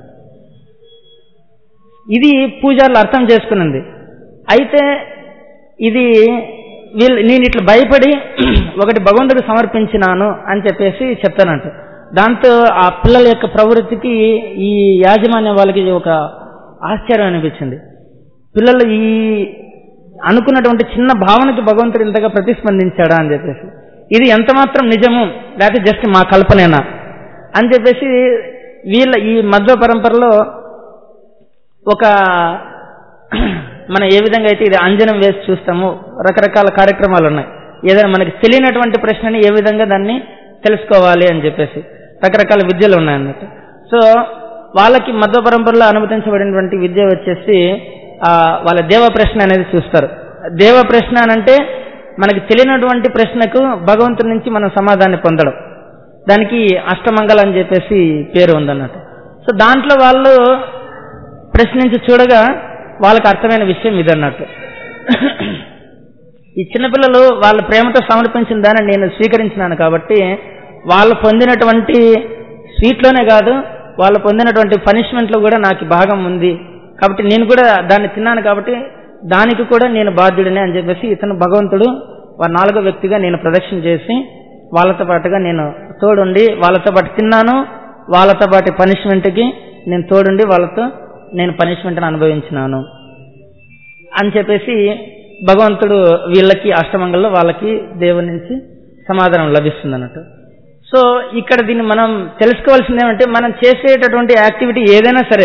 ఇది పూజారులు అర్థం చేసుకున్నది. అయితే ఇది నేను ఇట్లా భయపడి ఒకటి భగవంతుడికి సమర్పించినాను అని చెప్పేసి చెప్తానంట. దాంతో ఆ పిల్లల యొక్క ప్రవృత్తికి ఈ యాజమాన్యం వాళ్ళకి ఒక ఆశ్చర్యం అనిపించింది. పిల్లలు ఈ అనుకున్నటువంటి చిన్న భావనకి భగవంతుడు ఇంతగా ప్రతిస్పందించాడా అని చెప్పేసి, ఇది ఎంత మాత్రం నిజము లేకపోతే జస్ట్ మా కల్పనేనా అని చెప్పేసి వీళ్ళ ఈ మధ్వ పరంపరలో ఒక మనం ఏ విధంగా అయితే ఇది అంజనం వేసి చూస్తామో రకరకాల కార్యక్రమాలు ఉన్నాయి. ఏదైనా మనకి తెలియనటువంటి ప్రశ్నని ఏ విధంగా దాన్ని తెలుసుకోవాలి అని చెప్పేసి రకరకాల విద్యలు ఉన్నాయన్నట్టు. సో వాళ్ళకి మధ్వ పరంపరలో అనుమతించబడినటువంటి విద్య వచ్చేసి వాళ్ళ దేవ ప్రశ్న అనేది చూస్తారు. దేవ ప్రశ్న అనంటే మనకి తెలియనటువంటి ప్రశ్నకు భగవంతుడి నుంచి మనం సమాధానం పొందడం. దానికి అష్టమంగళ అని చెప్పేసి పేరు ఉందన్నట్టు. సో దాంట్లో వాళ్ళు ప్రశ్నించి చూడగా వాళ్ళకి అర్థమైన విషయం ఇదన్నట్టు. ఈ చిన్నపిల్లలు వాళ్ళ ప్రేమతో సమర్పించిన దాన్ని నేను స్వీకరించినాను కాబట్టి వాళ్ళు పొందినటువంటి స్వీట్లోనే కాదు, వాళ్ళు పొందినటువంటి పనిష్మెంట్లో కూడా నాకు భాగం ఉంది. కాబట్టి నేను కూడా దాన్ని తిన్నాను కాబట్టి దానికి కూడా నేను బాధ్యుడినే అని చెప్పేసి ఇతను భగవంతుడు 4వ వ్యక్తిగా నేను ప్రదక్షిణ చేసి వాళ్ళతో పాటుగా నేను తోడుండి వాళ్ళతో పాటు తిన్నాను. వాళ్ళతో పాటు పనిష్మెంట్కి నేను తోడుండి వాళ్ళతో నేను పనిష్మెంట్ని అనుభవించినాను అని చెప్పేసి భగవంతుడు వీళ్ళకి అష్టమంగళలో వాళ్ళకి దేవుడి నుంచి సమాధానం లభిస్తుంది అన్నట్టు. సో ఇక్కడ దీన్ని మనం తెలుసుకోవాల్సింది ఏమంటే మనం చేసేటటువంటి యాక్టివిటీ ఏదైనా సరే,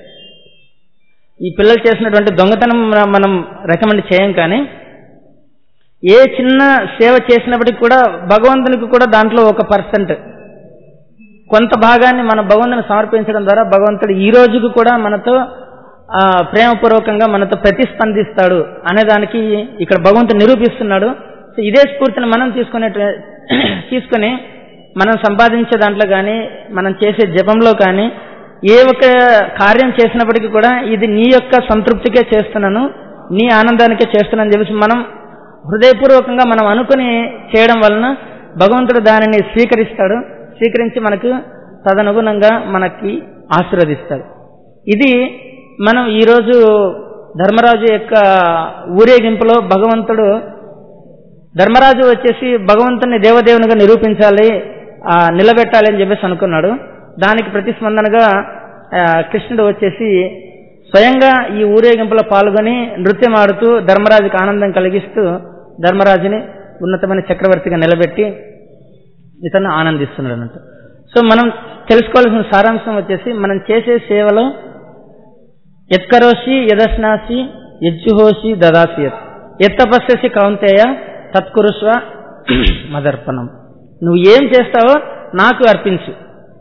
ఈ పిల్లలు చేసినటువంటి దొంగతనం మనం రికమెండ్ చేయం, కానీ ఏ చిన్న సేవ చేసినప్పటికీ కూడా భగవంతునికి కూడా దాంట్లో 1% కొంత భాగాన్ని మన భగవంతుని సమర్పించడం ద్వారా భగవంతుడు ఈ రోజుకు కూడా మనతో ప్రేమపూర్వకంగా మనతో ప్రతిస్పందిస్తాడు అనే దానికి ఇక్కడ భగవంతుడు నిరూపిస్తున్నాడు. సో ఇదే స్ఫూర్తిని మనం తీసుకొని మనం సంపాదించే దాంట్లో కానీ మనం చేసే జపంలో కానీ ఏ ఒక కార్యం చేసినప్పటికీ కూడా ఇది నీ యొక్క సంతృప్తికే చేస్తున్నాను, నీ ఆనందానికే చేస్తున్నాను అని చెప్పేసి మనం హృదయపూర్వకంగా మనం అనుకుని చేయడం వలన భగవంతుడు దానిని స్వీకరిస్తాడు. స్వీకరించి మనకు తదనుగుణంగా మనకి ఆశీర్వదిస్తాడు. ఇది మనం ఈరోజు ధర్మరాజు యొక్క ఊరేగింపులో భగవంతుడు ధర్మరాజు వచ్చేసి భగవంతుని దేవదేవునిగా నిరూపించాలి, నిలబెట్టాలి అని చెప్పేసి అనుకున్నాడు. దానికి ప్రతిస్పందనగా కృష్ణుడు వచ్చేసి స్వయంగా ఈ ఊరేగింపులో పాల్గొని నృత్యం ఆడుతూ ధర్మరాజుకి ఆనందం కలిగిస్తూ ధర్మరాజుని ఉన్నతమైన చక్రవర్తిగా నిలబెట్టి ఇతను ఆనందిస్తున్నాడు అన్నట్టు. సో మనం తెలుసుకోవాల్సిన సారాంశం వచ్చేసి మనం చేసే సేవలో యత్కరోషి యదశ్నాసి యజ్జుహోషి దదాసి యత్తపస్యసి కౌంతేయ తత్కురుస్వ మదర్పణం. నువ్వు ఏం చేస్తావో నాకు అర్పించు.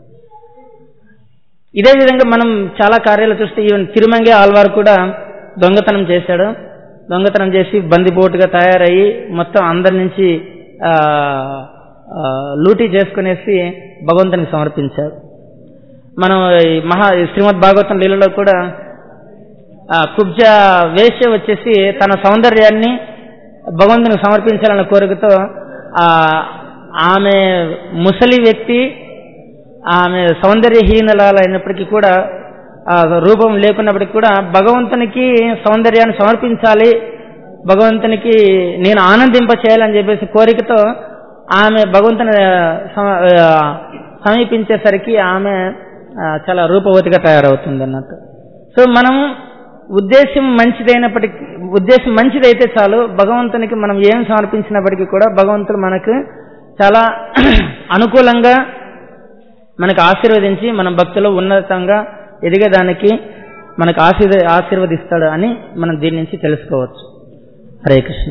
ఇదే విధంగా మనం చాలా కార్యాలు చూస్తే ఈవెన్ తిరుమంగే ఆళ్వారు కూడా దొంగతనం చేశాడు. దొంగతనం చేసి బందిపోటుగా తయారయ్యి మొత్తం అందరి నుంచి లూటీ చేసుకునేసి భగవంతునికి సమర్పించారు. మనం శ్రీమద్ భాగవతం లీలలో కూడా కుబ్జ వేశ్య వచ్చేసి తన సౌందర్యాన్ని భగవంతునికి సమర్పించాలన్న కోరికతో ఆమె ముసలి వ్యక్తి, ఆమె సౌందర్యహీనలైనప్పటికీ కూడా ఆ రూపం లేకున్నప్పటికీ కూడా భగవంతునికి సౌందర్యాన్ని సమర్పించాలి, భగవంతునికి నేను ఆనందింప చేయాలని చెప్పేసి కోరికతో ఆమె భగవంతుని సమీపించేసరికి ఆమె చాలా రూపవతిగా తయారవుతుంది అన్నట్టు. సో మనం ఉద్దేశం మంచిదైతే చాలు, భగవంతునికి మనం ఏం సమర్పించినప్పటికీ కూడా భగవంతుడు మనకు చాలా అనుకూలంగా మనకు ఆశీర్వదించి మన భక్తిలో ఉన్నతంగా ఎదిగేదానికి మనకు ఆశీర్వదిస్తాడు అని మనం దీని నుంచి తెలుసుకోవచ్చు. హరే కృష్ణ.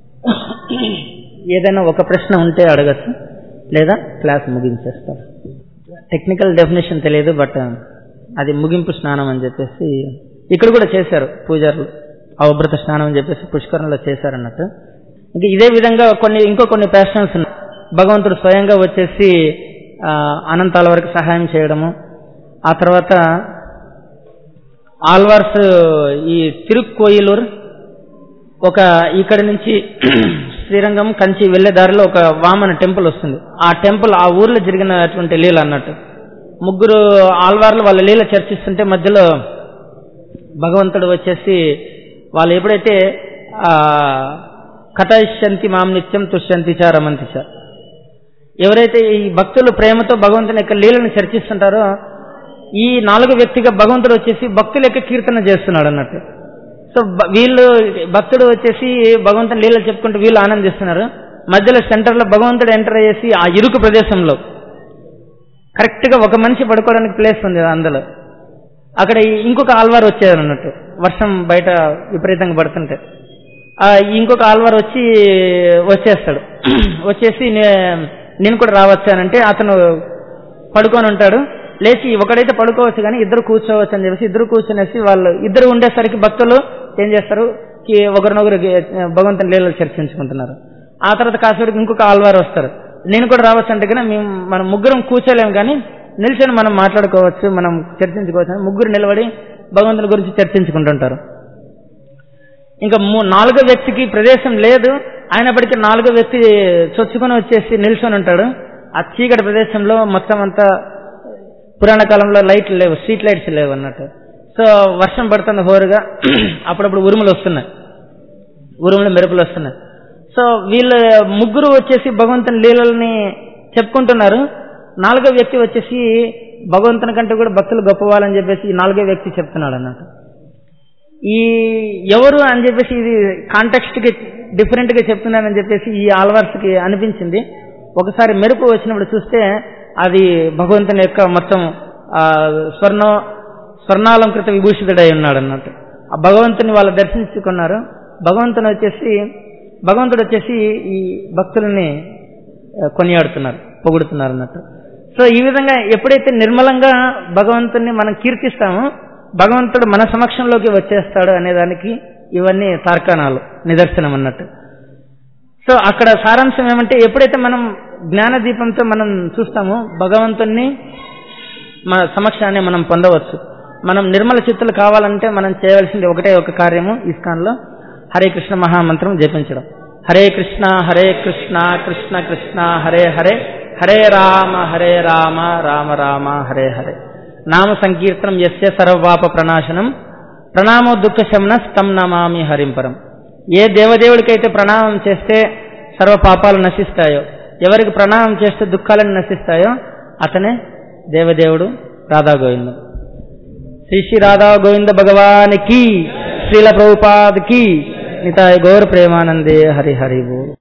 ఏదైనా ఒక ప్రశ్న ఉంటే అడగచ్చు, లేదా క్లాస్ ముగించేస్తాం. టెక్నికల్ డెఫినేషన్ తెలియదు, బట్ అది ముగింపు స్నానం అని చెప్పేసి ఇక్కడ కూడా చేశారు పూజారులు. అవభృత స్నానం అని చెప్పేసి పుష్కరంలో చేశారన్నట్టు. ఇంకా ఇదే విధంగా ఇంకో కొన్ని ప్యాషన్స్ ఉన్నాయి. భగవంతుడు స్వయంగా వచ్చేసి అనంతాల వరకు సహాయం చేయడము, ఆ తర్వాత ఆల్వార్స్ ఈ తిరుక్కోయిలూరు ఇక్కడి నుంచి శ్రీరంగం కంచి వెళ్లే దారిలో ఒక వామన టెంపుల్ వస్తుంది. ఆ టెంపుల్ ఆ ఊర్లో జరిగినటువంటి లీల అన్నట్టు. ముగ్గురు ఆల్వార్లు వాళ్ళ లీల చర్చిస్తుంటే మధ్యలో భగవంతుడు వచ్చేసి వాళ్ళు ఎప్పుడైతే కథయిష్యంతి మాం నిత్యం తుష్యంతి చ రమంతి చ, ఎవరైతే ఈ భక్తులు ప్రేమతో భగవంతుని యొక్క లీలను చర్చిస్తుంటారో ఈ 4 వ్యక్తిగా భగవంతుడు వచ్చేసి భక్తుల యొక్క కీర్తన చేస్తున్నాడు అన్నట్టు. సో వీళ్ళు భక్తుడు వచ్చేసి భగవంతుని లీలలు చెప్పుకుంటూ వీళ్ళు ఆనందిస్తున్నారు. మధ్యలో సెంటర్లో భగవంతుడు ఎంటర్ అయ్యేసి ఆ ఇరుకు ప్రదేశంలో కరెక్ట్ గా ఒక మనిషి పడుకోవడానికి ప్లేస్ ఉంది అందులో. అక్కడ ఇంకొక ఆల్వార్ వచ్చారు అన్నట్టు. వర్షం బయట విపరీతంగా పడుతుంటే ఇంకొక ఆల్వార్ వచ్చేస్తాడు. వచ్చేసి నేను కూడా రావచ్చానంటే అతను పడుకొని ఉంటాడు. లేచి ఒకడైతే పడుకోవచ్చు కానీ ఇద్దరు కూర్చోవచ్చు అని చెప్పేసి ఇద్దరు కూర్చునేసి వాళ్ళు ఇద్దరు ఉండేసరికి భక్తులు ఏం చేస్తారు, ఒకరినొకరు భగవంతుని లీలలు చర్చించుకుంటున్నారు. ఆ తర్వాత కాసేపటికి ఇంకొక ఆల్వార్ వస్తారు. నేను కూడా రావచ్చు అంటే కానీ మనం ముగ్గురం కూర్చోలేము కానీ నిల్చొని మనం మాట్లాడుకోవచ్చు, మనం చర్చించుకోవచ్చు అని ముగ్గురు నిలబడి భగవంతుని గురించి చర్చించుకుంటుంటారు. ఇంకా 4వ వ్యక్తికి ప్రదేశం లేదు, అయినప్పటికీ 4వ వ్యక్తి చొచ్చుకొని వచ్చేసి నిల్చొని ఉంటాడు. ఆ చీకటి ప్రదేశంలో మొత్తం అంతా పురాణ కాలంలో లైట్లు లేవు, స్ట్రీట్ లైట్స్ లేవు అన్నట్టు. సో వర్షం పడుతుంది హోరుగా, అప్పుడప్పుడు ఉరుములు మెరుపులు వస్తున్నాయి. సో వీళ్ళు ముగ్గురు వచ్చేసి భగవంతుని లీలల్ని చెప్పుకుంటున్నారు. 4వ వ్యక్తి వచ్చేసి భగవంతుని కంటే కూడా భక్తులు గొప్పవాళ్ళని చెప్పేసి 4వ వ్యక్తి చెప్తున్నాడు అన్నట్టు. ఈ ఎవరు అని చెప్పేసి ఇది కాంటెక్స్ట్ కి డిఫరెంట్ గా చెప్తున్నారని చెప్పేసి ఈ ఆల్వార్స్ కి అనిపించింది. ఒకసారి మెరుపు వచ్చినప్పుడు చూస్తే అది భగవంతుని యొక్క మొత్తం స్వర్ణాలంకృత విభూషితుడై ఉన్నాడు అన్నట్టు. ఆ భగవంతుని వాళ్ళు దర్శించుకున్నారు. భగవంతుడు వచ్చేసి ఈ భక్తులని కొనియాడుతున్నారు, పొగుడుతున్నారు అన్నట్టు. సో ఈ విధంగా ఎప్పుడైతే నిర్మలంగా భగవంతుని మనం కీర్తిస్తామో భగవంతుడు మన సమక్షంలోకి వచ్చేస్తాడు అనేదానికి ఇవన్నీ తార్కాణాలు, నిదర్శనం అన్నట్టు. సో అక్కడ సారాంశం ఏమంటే ఎప్పుడైతే మనం జ్ఞాన దీపంతో మనం చూస్తామో భగవంతుణ్ణి మన సమక్షాన్ని మనం పొందవచ్చు. మనం నిర్మల చిత్తులు కావాలంటే మనం చేయవలసింది ఒకటే ఒక కార్యము, ఇస్కాన్లో హరే కృష్ణ మహామంత్రం జపించడం. హరే కృష్ణ కృష్ణ కృష్ణ హరే హరే, హరే రామ రామ రామ హరే హరే. నామ సంకీర్తనం యస్య సర్వపాప ప్రణాశనం, ప్రణామో దుఃఖ శమన తం నమామి హరింపరం. ఏ దేవదేవుడికైతే ప్రణామం చేస్తే సర్వ పాపాలు నశిస్తాయో, ఎవరికి ప్రణామం చేస్తే దుఃఖాలను నశిస్తాయో అతనే దేవదేవుడు రాధా గోవిందం. శ్రీ రాధా గోవింద భగవానికి, శ్రీల ప్రభుపాద్ కి, నితాయ గౌర ప్రేమానందే హరి హరి బోల్.